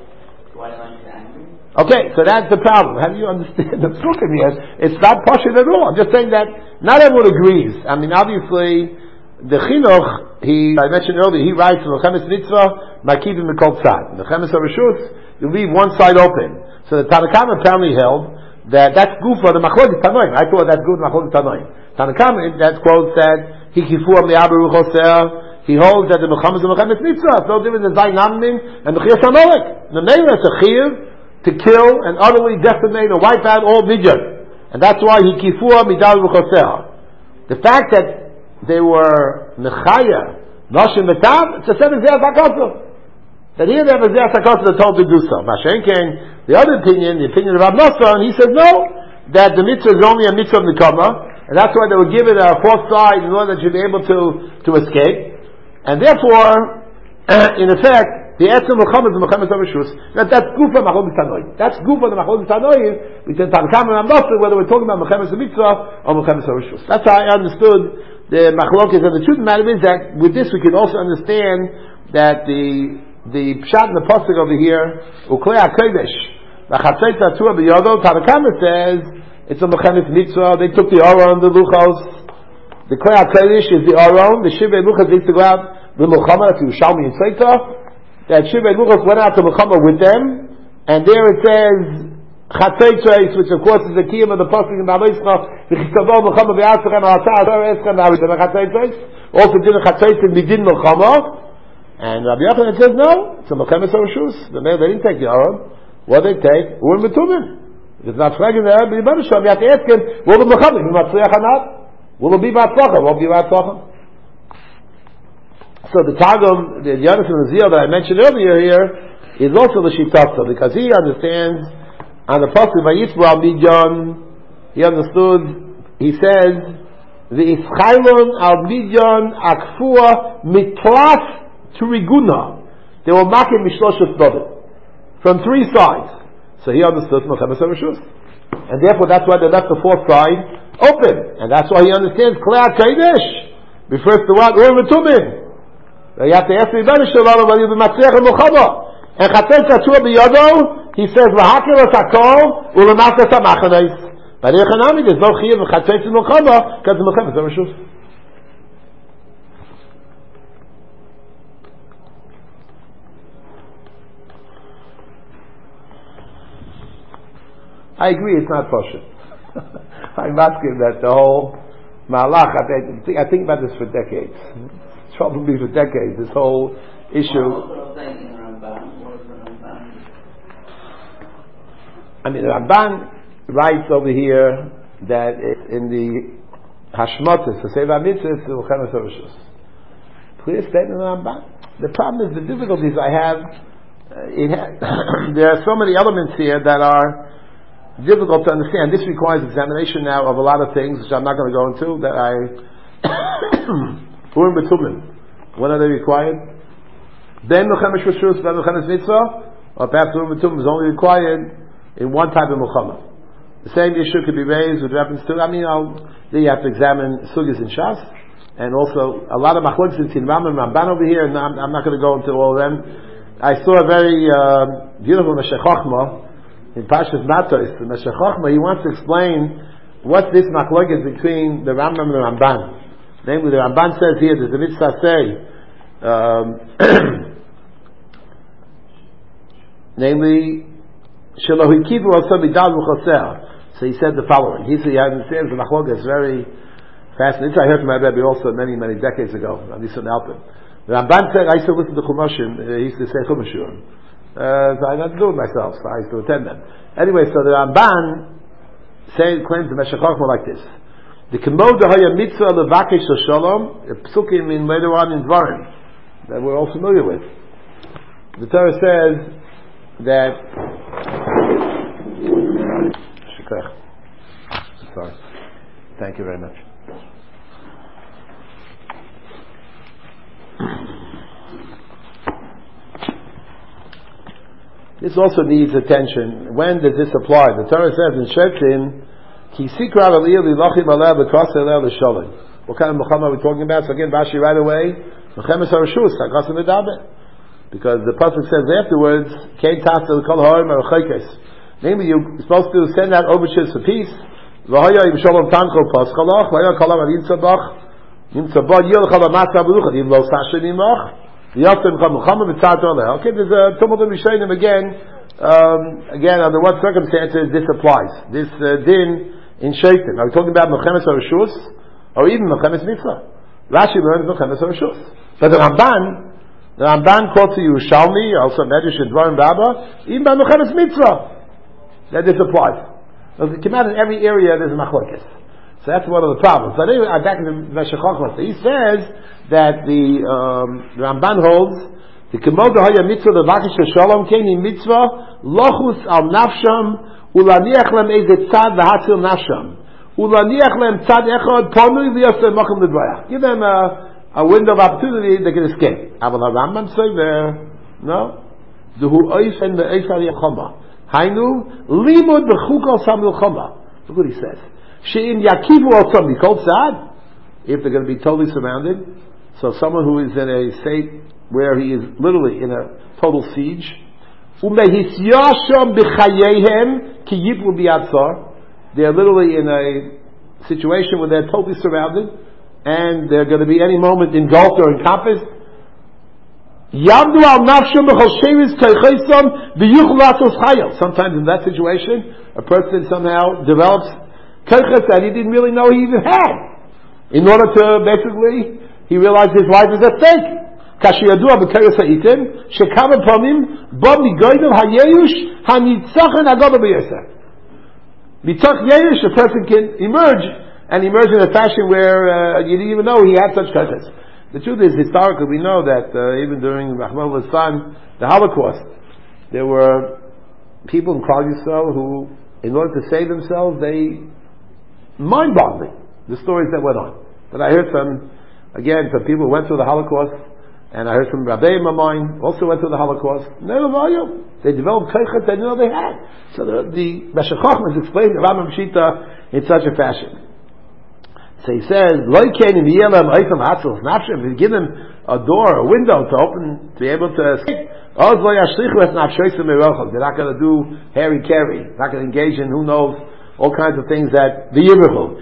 S1: Okay, so that's the problem. How do you understand the psukim here? It's not pashut at all. I'm just saying that not everyone agrees. I mean, obviously, the Chinuch, he, I mentioned earlier, he writes Mechemes Mitzvah, Makivim Mikol Tzad. Mechemes of Rishus, you leave one side open. So the Tanakam apparently held that that's Gufa, the Machlokes Tanoim. I thought that's good Machlokes Tanoim. Tanakam, that quote said, He Kifua Me'aber Ruchoser, he holds that the Mechemes of Mechemes Mitzvah, it's no different than Zayin Amnim and the Chiyas Amalek. The Meira is a Chiyav to kill and utterly decimate or wipe out all Midyan. And that's why He Kifua Midal Ruchoser. The fact that they were Mechaya, Noshim Metav, it's a seven Zeyas HaKosov. That here they have a Zeyas HaKosov that told to do so. Mashenken, the other opinion, the opinion of Rav Nosson, he says no, that the mitzvah is only a mitzvah of Nekama, and that's why they were given a fourth side in order that you'd be able to, to escape. And therefore, in effect, the Etzem Melchama is the Mechemes of Rishus. That, that's Gufa Machlokes Tanoim. That's Gufa the Machlokes Tanoim between Tanakam and Rav Nosson, whether we're talking about Mechemes of Mitzvah or Mechemes of Rishus. That's how I understood the Machlokes. And the truth of the matter is that with this we can also understand that the the pshat in the pasuk over here, Uklei HaKodesh, the Chatzei Tatua B'Yodo, Tanakam says it's a Mechemes Mitzvah. They took the Aron, the Luchos. The Klei HaKodesh is the Aron. The Shivei Luchos needs to go out the Melchama to Yerushalmi and Seita. That Shivei Luchos went out to Melchama with them, and there it says Chatzei, which of course is the key of the pasuk in Ba'aloischa, V'chistavol Melchama V'yatzechem Ha'atzah Ha'atzah Eschem Ha'atzah Chatzei. Also did a Chatzei Midin Melchama. And Rabbi Yochanan says no, it's a Mechemes of Rishus. The man they didn't take the Aron. What they take? Urim B'Tumim. If it's not fragging there, you have to ask him, will the Mechaber be Matzliach or not? Will it be Matzlacha? Won't be Matzlacha? So the Targum, the Yonis and the Ziyah that I mentioned earlier here, is also the Shitata, because he understands, on the Pasuk by Yisrael Midyan, he understood, he says, the Ischailon al Midyan akfua mitlas to Riguna. They will mark it Mishloshes Dodim. From three sides. So he understood Melchemes HaReshus. And therefore that's why they left the fourth side open. And that's why he understands Klei HaKodesh refers to what? Urim v'Tumim. You have to ask the Rebbeinu Shalom whether you'll be Matzliach and Melchama. And Chatzon Katzua b'Yado, he says, V'hakir es hakol, u'lemasas ha'machanes. By the Echanami, there's no Chiyuv of Chatzon and Melchama, because of Melchemes HaReshus. I agree, it's not Pasha. I'm asking that the whole Malach, I think, I think about this for decades. It's probably for decades, this whole issue. I mean, Ramban writes over here that in the Hashmotis, the Seva Mitzvah, the Melchemes HaReshus. Clear statement of Ramban. The problem is the difficulties I have, uh, it ha- there are so many elements here that are difficult to understand. This requires examination now of a lot of things, which I'm not going to go into, that I Urim v'Tumim. When are they required? Then Melchemes HaReshus, then Melchemes Mitzvah, or perhaps Urim v'Tumim is only required in one type of Melchama. The same issue could be raised with reference to, I mean, I'll, then you have to examine Sugis and Shas, and also a lot of Machlokes in Ram and Ramban over here, and I'm, I'm not going to go into all of them. I saw a very uh, beautiful Meshech Chochmah in Parshas Matos. The Meshech Chochmah, he wants to explain what this machlok is between the Rambam and the Ramban. Namely, the Ramban says here, there's a mitzvah say, um, namely, Shelo hikivu also midal v'choser. So he said the following. He said, he understands the machlok is very fascinating. I heard from my Rebbe also many, many decades ago, on Nisan Alpin. The Ramban said, I used to listen to Chumashim, uh, he used to say Chumashim. Uh, so I had to do it myself, so I used to attend them. Anyway, so the Ramban say, claims the Meshech Chochmah like this. The Kemod Haya Mitzvah Levakesh Shalom, the Psukim in later on in Dvarim, that we're all familiar with. The Torah says that sorry. Thank you very much. This also needs attention. When does this apply? The Torah says in Shetzin, Ki sikra aliyah lilachim aleh b'kasa aleh l'sholem. What kind of Melchama are we talking about? So again, Rashi right away, Melchemes HaReshus, Hakasa Medaber. Because the Pasuk says afterwards, Kein tasa l'kol ha'orim ha'rechokes. Namely, you're supposed to send out overtures for peace. V'haya im shalom tancho paschalach, v'haya kalam al yimtzabach, yimtzabach yil chal ha'matza b'luchad, yim lo sashen imach. Okay, there's a tumult in Rishayim again. Um, again, under what circumstances this applies? This uh, din in Shaitim. Are we talking about Melchemes HaReshus or even Melchemes Mitzvah? Rashi learns Melchemes HaReshus. But the Ramban, the Ramban quotes to Yerushalmi, also Medrash and Dvarim Rabba, even by Melchemes Mitzvah, that this applies. So it came out in every area there's a machlokes. So that's one of the problems. But anyway, back to the Meshech Chochmah. He says that the, um, the Ramban holds the Kemod Haya Mitzvah Levakesh Shalom Keni Mitzvah Lochus Al Nafsham Ulaniach Lem Eze Tzad V'Hatzil Nafsham Ulaniach Lem Tzad Echad Ponui V'Yosef Mokum L'Dvayach. Give them a, a window of opportunity they can escape. Aval HaRambam say there, no, Duhu Oif and the Eif HaYachoma Hainu Limud B'Chukal Sam L'Choma. Look what he says. She'im Yakivu also be called Tzad, if they're going to be totally surrounded. So someone who is in a state where he is literally in a total siege. Umehisyasham b'chayehem ki yiplu bi'atzar. They're literally in a situation where they're totally surrounded, and they're going to be any moment engulfed or encompassed. Yamdu al nafsham b'chol shevis teichesam v'yuchlu atzos chayil. Sometimes in that situation, a person somehow develops teiches that he didn't really know he even had. In order to basically, he realized his life is at stake. Kashiyadua b'keres ha'itim shekama pamim ba migoydel hayeush hanitzachen agoda b'yosef. Mitoch Yerush, a person can emerge, and emerge in a fashion where uh, you didn't even know he had such koiches. The truth is, historically, we know that uh, even during Rahman's time, the Holocaust, there were people in Klal Yisrael who, in order to save themselves, they mind-boggling the stories that went on. But I heard some, again, some people who went through the Holocaust, and I heard some Rabbeim of mine also went through the Holocaust. They developed koiches they didn't know they had. So the, the Meshech Chochmah is explaining the Rambam Shita in such a fashion. So he says, if you give them a door, a window to open, to be able to escape, they're not going to do hairy-carry, not going to engage in who knows, all kinds of things that the Yirachol.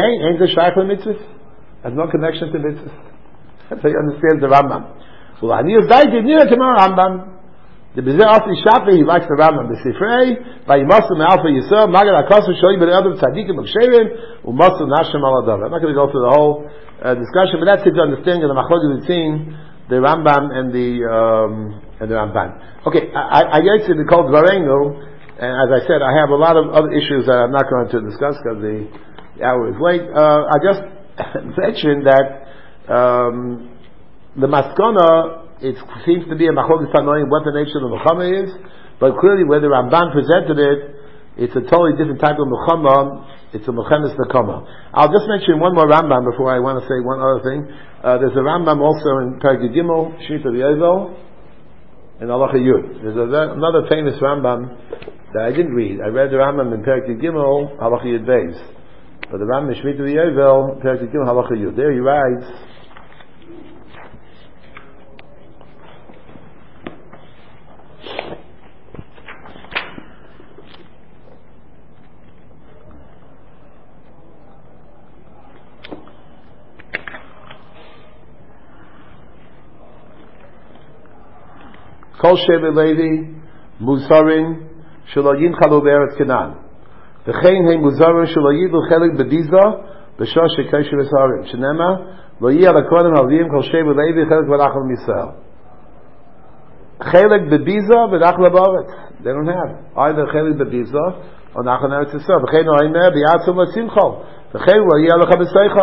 S1: Has no connection to mitzvahs. That's how you understand the Rambam. Well, I knew that he knew tomorrow Rambam. The Bezer Asli Shafi, he likes the Rambam. The Sifrei, by Yimasu Me'alfa Yisrael, Magad HaKasu Shoi Ben Adam Tzadikim B'Ksherim, Umasu Nashem Aladav. I'm not going to go through the whole uh, discussion, but that's it to understand the Machlokes between the Rambam and the um, and the Ramban. Okay, I I get to the Kol Dvarenu, and as I said, I have a lot of other issues that I'm not going to discuss because the, the hour is late. Uh, I just mentioned that um, the Maskana, it seems to be a Machlokes Tanoim what the nature of the Mechama is, but clearly where the Ramban presented it, it's a totally different type of Mechama. It's a Mechemes Nekama. I'll just mention one more Rambam before I want to say one other thing. Uh, there's a Rambam also in Perek Gimel, Shmita V'Yovel, and Halacha Yud. There's a, another famous Rambam that I didn't read. I read the Rambam in Perek Gimel, Halacha Yud Beis. But the Rambam in Shmita V'Yovel, Perek Gimel, Halacha Yud. There he writes, Kol Shevet Levi Muzarin Shelo Yinchalu Be'eretz Canaan. V'chein Hein Muzarin Shelo Yidlu Chelik B'Biza B'Shor Shekei Shevet Harim. Shenema Lo Yiyah L'Kodim Halvim Kol Shevet Levi Chelik V'Rachel Misrael. Chelik B'Biza V'Rachel B'Aretz. They don't have either Chelik B'Biza or Nachal Eretz Yisrael. V'chein Oimer B'Yatzim L'Simchol. V'chein Lo Yiyah L'Cha B'Seichel.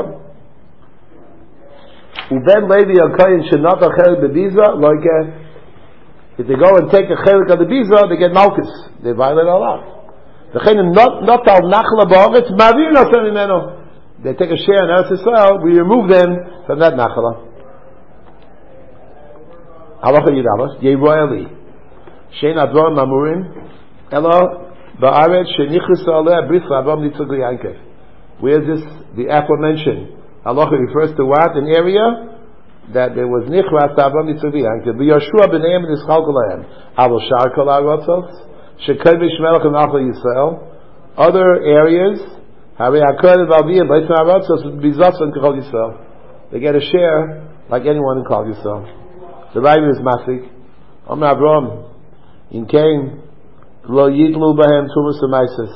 S1: Uben Levi Al-Koyin Shenata Chelik B'Biza Loike. If they go and take a chelik of the biza, they get malchus. They violate Allah. The chelik not not al nachla ba'aretz ma'avir nasem imeno. They take a share in Eretz Yisrael. We remove them from that nachla. Halacha Yidavos Yeroeli Shein Advar Mamurim Ela Ba'aretz Shenichus Aleh Bris Rabam Nitzog Yankev. Where is this the aforementioned halacha refers to what an area that there was nichras ta'avam mitzuviyan. Could be Yeshua b'neim and Yisrael kolayim. Alo shar kol ha'arotzos shekol b'shmelach and Achal Yisrael. Other areas, Harei hakol v'alviyim b'eitzim ha'arotzos b'zos and Kol Yisrael. They get a share like anyone in Kol Yisrael. The Rebbe is masik. Omer Avram in Cain lo yidlu b'hem tumas u'maisis.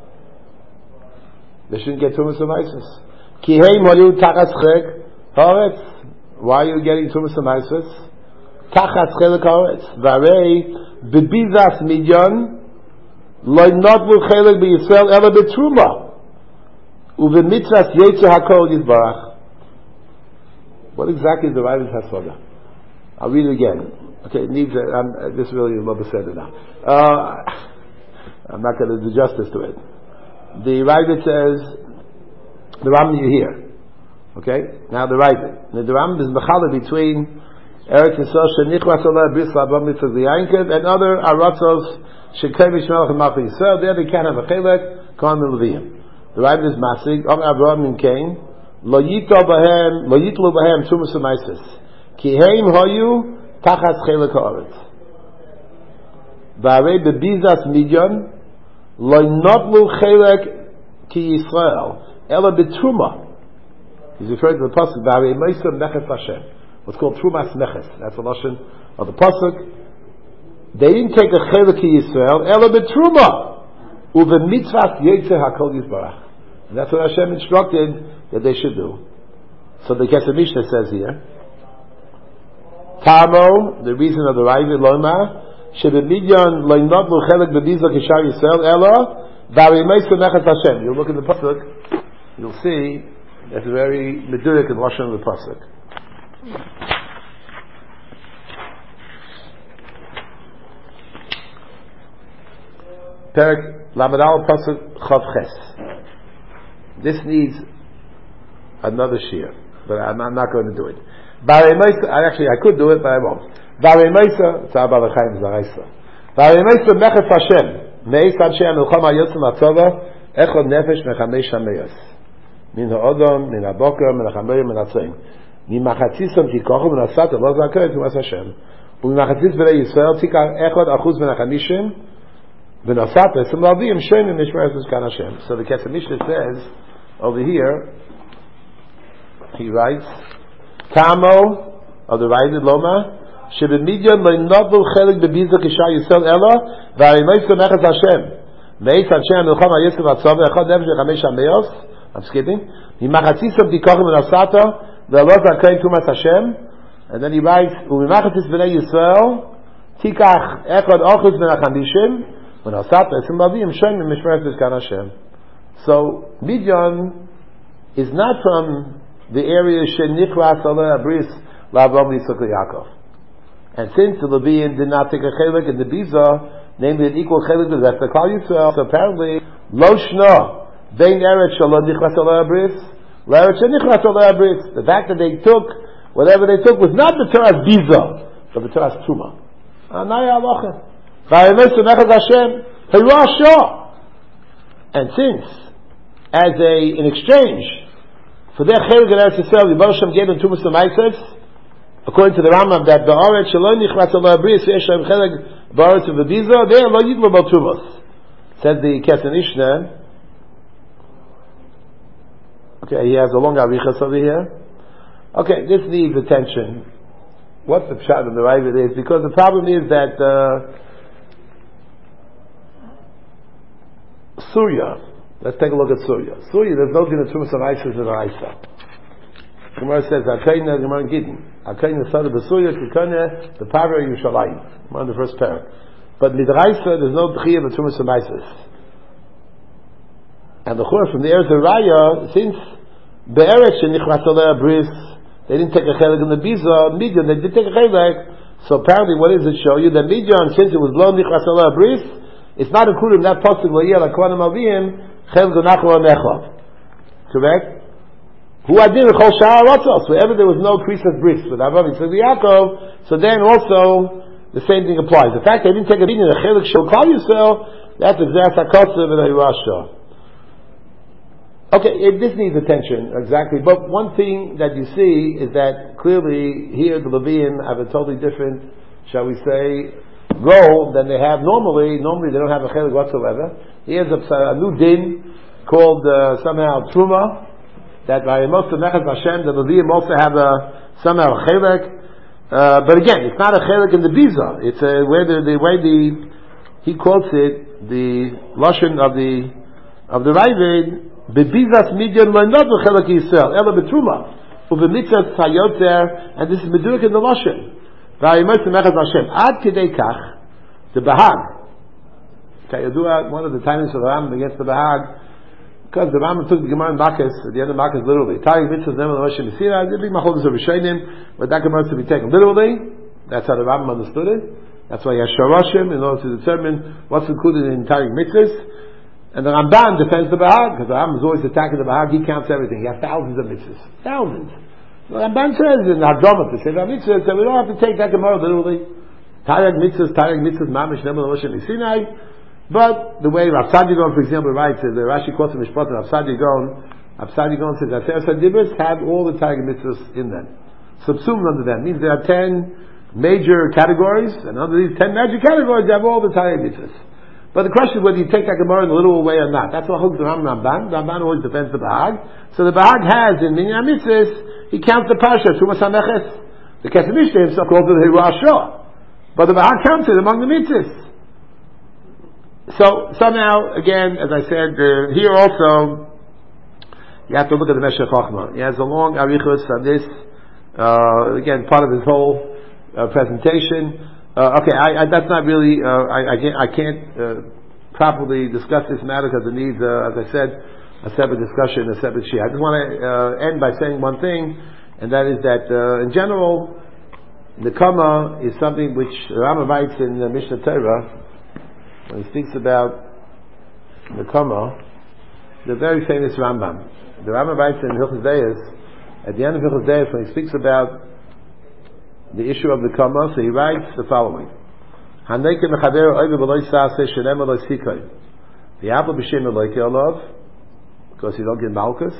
S1: They shouldn't get tumas u'maisis. Ki heim hayu tachas chek haaretz. Why are you getting Tumas HaMaisos? Tachat Chelik Haaretz. Varei bebizas midyan lo notvu chelik b'Yisrael ela b'truma uvemitzvas yetzer hakol yitbarach. What exactly is the Rebbe's Hasoga? I'll read it again. Okay, it needs. A, um, this really is what was said now. Uh, I'm not going to do justice to it. The Rebbe says the Rambam you hear. Okay, now the Rebbe. Now the Rambam is mechala between Eretz Yisrael shenichras aleh bris labam mitzvah v'yankev and other aratzos shekei b'shmelach and Machal Yisrael. There they can't have a chelek kon melviyim. The Rebbe is masig. Om Avraham in Cain lo yitlo b'hem lo yitlo b'hem tumas u'maisis ki heim hoyu tachas chelek haaretz. V'arei bebizas midyan lo notlu chelek ki Yisrael ela b'truma. He's referring to the pasuk V'arei Moshe Meches Hashem. What's called Trumas Meches. That's the lashon of the pasuk. They didn't take a chelik to Yisrael. Ela b'truma uvemitzvas yetzer hakol yisbarach. And that's what Hashem instructed that they should do. So the Kesef Mishnah says here, Tamo, the reason of the Rebbe Lomar, shebemidyan lo notlu chelik bebiza kishar Yisrael ela V'arimeisa mechas Hashem. You look at the pasuk, you'll see it's very medurik in lashon of the pasuk. Perik Lamadal pasuk Chav Ches. This needs another shir, but I'm, I'm not going to do it. V'arimeisa, actually I could do it, but I won't. V'arimeisa, it's Abba L'chaim Zaraisa. V'arimeisa mechas Hashem. Meis Hashem Milchama Yotzim Atzava Echad Nefesh Mechamesh Hameyos Min Ha'odom Min Ha'boker Min Ha'chamerim Min Ha'tzim Min Machatzisam Tikochim Min Ha'sata Lo Zakei Tumas Hashem Min Machatzis B'nei Yisrael Tikar Echad Achuz Min Ha'chamishim Min Ha'sata Sim Lavim Shem Min Mishmeres Mishkan Hashem. So the Kesef Mishnah says over here, he writes Tamo of the Raided Loma שבמדיון לא נובל חלק בביזה כשעה יסוד אלא והרימייסו מחץ השם מייס השם מלחמה יסקב הצובה אחד נפש וחמש המאוס I'm skipping ממחציסם תיקוחם ונוסעתו ולא זכאים תומס השם and then he writes וממחציס בני ישראל תיקח אחד אחוז מן החמישים ונוסעתו עשם לבים שם ממשמרת בזכן השם. So Midian is not from the area שניכרס עלי הבריס לאברהם ליצחק ליעקב. And since the Levian did not take a chelik in the Biza, namely an equal chelik to the rest of Klal Yisrael, so apparently, Lo Shna, Bein Eretz Shalom Nichlas Olei Abris, L'Eretz Shenichlas Olei Abris. The fact that they took, whatever they took, was not the Torah's Biza, but the Torah's Truma. Anaya Alocha. V'ayemei Sunechaz Hashem, Heruah Shah. And since, as a, in exchange, for their chelik in Eretz Yisrael, Yibor Hashem gave them Tumas L'Maises, according to the Rambam, that the Oretz Shalom Nichlas Olei Abris V'yesh Shem Chelik B'Oretz of the Biza, they are Lo Yidlo B'al Tuvos. Said the Kesef Mishnah. Okay, he has a long arichas over here. Okay, this needs attention. What the pshat of the Ravid is, because the problem is that uh, Surya. Let's take a look at Surya. Surya, there's no din of Tumas of Isis and Isa. Gemara says, Akaina, Gemara Gidin. Akaina, son of the Surya, Kikana, the Parah Yushalayim. Gemara in the first parak. But Midraisa, there's no B'chiyah of Tumas of Isis. And the Chor from the Eretz Raya, since Be'eretz Shenichlas Olei Abris, they didn't take a chelik in the Biza, Midian, they did take a chelik. So apparently, what does it show you? That Midian, since it was Lo Nichlas Olei Abris, it's not included in that pasuk Lo Yeh LaKohanim Avim Chelik Gonachlo Anecha. Correct? Who adin Chol Sha'ar Ratzos, wherever there was no priestess bris with Avraham Yitzchak Yaakov, so then also the same thing applies. The fact they didn't take a Midian, a chelik Shel Klal Yisrael, that's exact Hakotzev and Hirasha. Okay, it, this needs attention, exactly. But one thing that you see is that clearly here the Levian have a totally different, shall we say, role than they have normally. Normally they don't have a chelik whatsoever. Here's a, a new din called uh, somehow Truma, that by most of Mechaz Hashem, the Levian also have a somehow a chelik. Uh, but again, it's not a chelik in the Biza. It's a, where the, the way the, he quotes it, the Lashon of the, of the Ravid, Bebizas Midian lo nodel chelak Yisrael ela betruma ubemitzas hayoter, and this is medurik in the lashon. V'ayimos mechaz Hashem ad kedei kach the Bahag. Okay, you do one of the timings of the Rambam against the Bahag, because the Rambam took the Gemara in Makkas at the end of Makkas literally. Taryag mitzvahs never the Moshe Mesira. The big machlokes of Rishonim, but that Gemara to be taken literally. That's how the Rambam understood it. That's why he has Shoroshim in order to determine what's included in Taryag mitzvahs. And the Ramban defends the Bahag, because the Rambam is always attacking the Bahag. He counts everything. He has thousands of mitzvahs. Thousands. The Ramban says in Hadromat, the Sefer Mitzvahs, so we don't have to take that Gemara literally. Taryag mitzvahs, Taryag mitzvahs, Mamish Nemal Moshe Sinai. But the way Rav Sadigon, for example, writes, the Rashi quotes in Mishpat, Rav Sadigon, Rav Sadigon says that Sefer Sadibris have all the Taryag mitzvahs in them. Subsumed under them. Means there are ten major categories, and under these ten major categories, they have all the Taryag mitzvahs. But the question is whether you take that Gemara in a literal way or not. That's what holds the Rambam Ramban. The Ramban always defends the Bahag. So the Bahag has in Minyan Mitzvahs, he counts the Parsha, Tumas HaMeches. The Kesef Mishnah himself calls it Hirasha. But the Bahag counts it among the Mitzvahs. So somehow, again, as I said, uh, here also, you have to look at the Meshech Chochmah. He has a long arichos on this, uh, again, part of his whole uh, presentation. Uh, okay, I, I, that's not really. Uh, I, I can't, I can't uh, properly discuss this matter because it needs, uh, as I said, a separate discussion, a separate shia. I just want to uh, end by saying one thing, and that is that uh, in general, Nekama is something which Rambam writes in the Mishnah Torah when he speaks about Nekama, the very famous Rambam. The Rambam writes in Hilchos Deis, at the end of Hilchos Deis, when he speaks about the issue of Nekama, so he writes the following: Haneke mechaver oive b'loy saseh shenem b'loy sikay. The apple b'shem eloike olav, because you don't get malchus.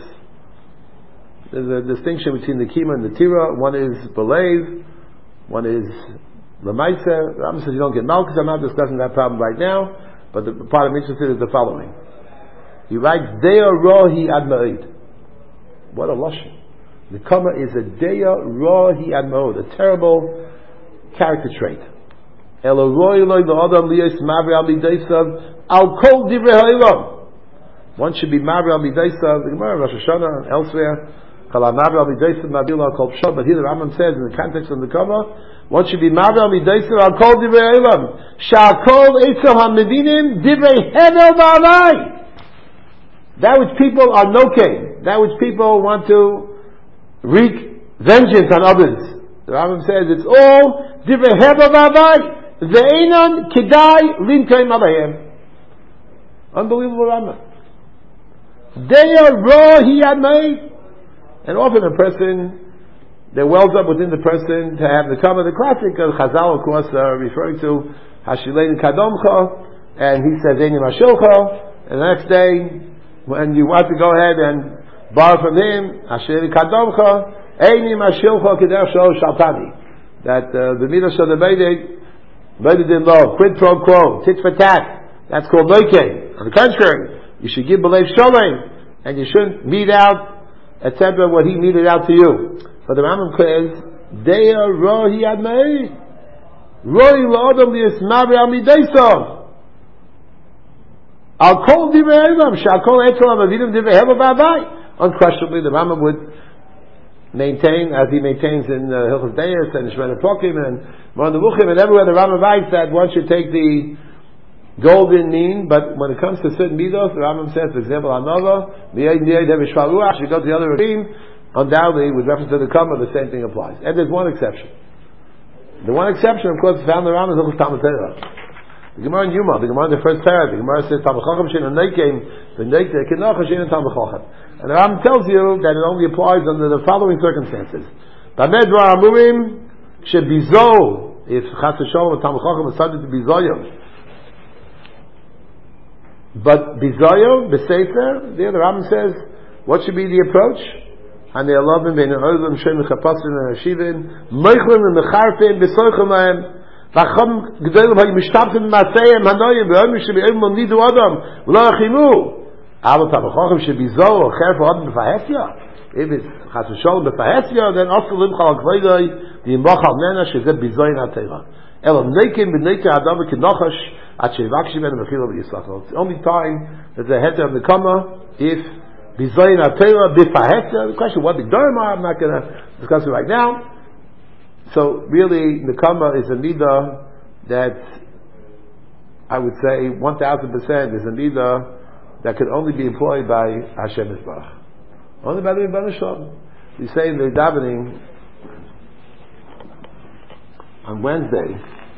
S1: There's a distinction between the kima and the tira. One is belev, one is lemaisa. The Rambam says you don't get malchus. I'm not discussing that problem right now, but the part I'm interested in is the following. He writes, Deya rohi ad ma'id. What a lashon. The kama is a deya rohi ad ma'od, a terrible character trait. Elo rohi loy lo'adam liyos mavri al midaysav al kol divrei ha'olam. One should be mavri al midaysav. The Gemara, Rosh Hashanah, and elsewhere, Kala mavri al midaysav mavri al kol pshad. But here the Rambam says, in the context of the kama, one should be mavri al midaysav al kol divrei ha'olam. Sha'al kol eitzel ha'mevinim divrei hevel v'avai. That which people are noking, that which people want to wreak vengeance on others. The Rambam says it's all divrei hevel v'avai. Ve'enan kedai linkeim alayhem. Unbelievable Rambam. Deya ro hi admei. And often a person, there wells up within the person to have the cover. The classic of Chazal, of course, uh, referring to Hashilein Kadomcha, and he says Eini Mashilcha, and the next day, when you want to go ahead and borrow from him, Hashilein Kadomcha, Eini Mashilcha Keder Shol Shaltani. That uh, the Midah Shal Debedek, Better than law, quid pro quo, tit for tat. That's called loike. On the contrary, you should give belev sholem, and you shouldn't mete out, et cetera, what he meted out to you. But the Rambam says, Deya rohi admei, rohi la'odam liyismavi al midaysov. Al kol divrei elam, shal kol etzalam avidim divrei hevel v'avai. Unquestionably, the Rambam would maintain, as he maintains in uh, Hilchos Deis and Shemana Pokim and Moran Nevuchim and everywhere, the Rambam writes that one should take the golden mean, but when it comes to certain midos, the Rambam says, for example, Anova, Miyad Niyad Hevishvaluach, should go to the other extreme. Undoubtedly, with reference to the Kama, the same thing applies. And there's one exception. The one exception, of course, is found in the Rambam, is Hilchos Talmud Torah. The Gemara in Yuma, the Gemara in the first parak, the Gemara says, Talmud Chacham she'en neikim, v'neikte kenocha she'en Talmud Chacham. And the Rambam tells you that it only applies under the following circumstances. B'ameh dvar amurim, shebizo, if Chas v'sholom or Talmud Chacham is subject to bizoyim. But bizoyim, b'sefer, there the Rambam says, what should be the approach? Hanei alavim bein ha'olim shem mechapasim and hashivim, meichlim and mecharpim, b'soichem lahem, v'acham g'dolim ha'yimishtabtim ma'aseyim hanoyim, v'oim shebi'im nidu adam, v'lo achimu. Abel Talmud Chacham should be zo or cher for Adam b'fahesya. If it's Chas v'sholom b'fahesya, then also limchal al-kveidoi the imbachal nena shezeh bizoyin ha'teira. Elam neikim b'neikeh adam v'kinochash at shevakshim and v'chilo v'yislachol. It's the only time that the head of the kama if bizoyin ha'teira b'fahesya. The question what the Gdorim are, I'm not going to discuss it right now. So really, the kama is a midah that I would say one thousand percent is a midah that could only be employed by Hashem Yisbarach. Only by the Rebbeinu Shalom. We say in the davening on Wednesday,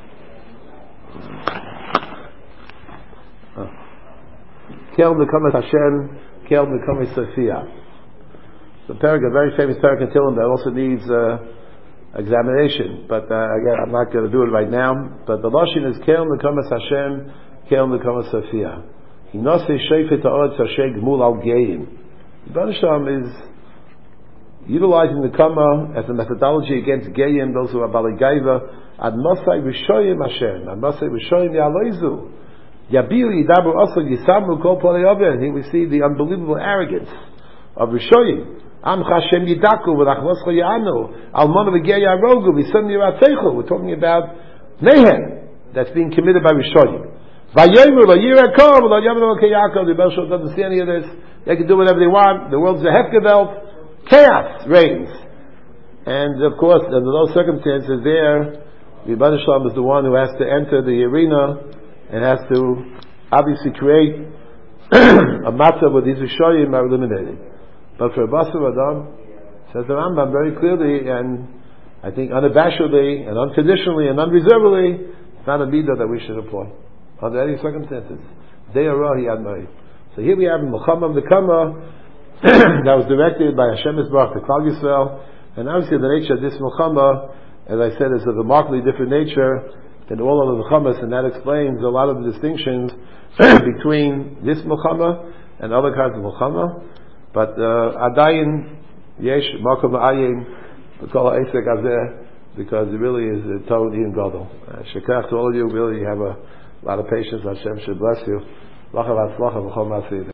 S1: Kel Mekamas Hashem, Kel Mekamas Sophia. The parak, a very famous parak in Tehillim that also needs uh, examination, but uh, again, I'm not going to do it right now. But the lashon is Kel Mekamas Hashem, Kel Mekamas Sophia. Hinose Shefet Ha'od Sasheg Gmul Al Geim. Rebbeinu Shalom is utilizing the Kama as a methodology against Geim, those who are Balei Gaiva. Ad Mosai Rishoyim Hashem, Ad Mosai Rishoyim Ya'aloizu. Yabiu Yidabu Osel Yisamu Kol Polei Oven. Here we see the unbelievable arrogance of Rishoyim. Am Hashem Yidaku V'Lachmoscha Ya'anu Almona V'Gei Yarogu V'Sem Yirateichu. We're talking about mayhem that's being committed by Rishoyim. Vayomer lo yirakov lo yavno ke Yaakov. The Rebbe doesn't see any of this. They can do whatever they want. The world's a hefgewelt. Chaos reigns. And of course, under those circumstances, there, the Rebbe Shalom is the one who has to enter the arena and has to obviously create a matzah where these Rishoyim are eliminated. But for Basar Adam, says the Rambam very clearly, and I think unabashedly, and unconditionally, and unreservedly, it's not a midah that we should employ under any circumstances. De'ara hi admai. So here we have Muhammad Nekama that was directed by Hashem Yisbarach to Klal Yisrael, and obviously the nature of this Muhammad, as I said, is of a markedly different nature than all of the Muhammads, and that explains a lot of the distinctions between this Muhammad and other kinds of Muhammad. But Adayin Yesh Makom Ayim B'Kol Ha'Esek Hazeh, because it really is a Tov Yin Gadol. Shekach to all of you, really have a lot of patience. Hashem should bless you. Lachav Hatzlacha V'Chol Ma'aseh.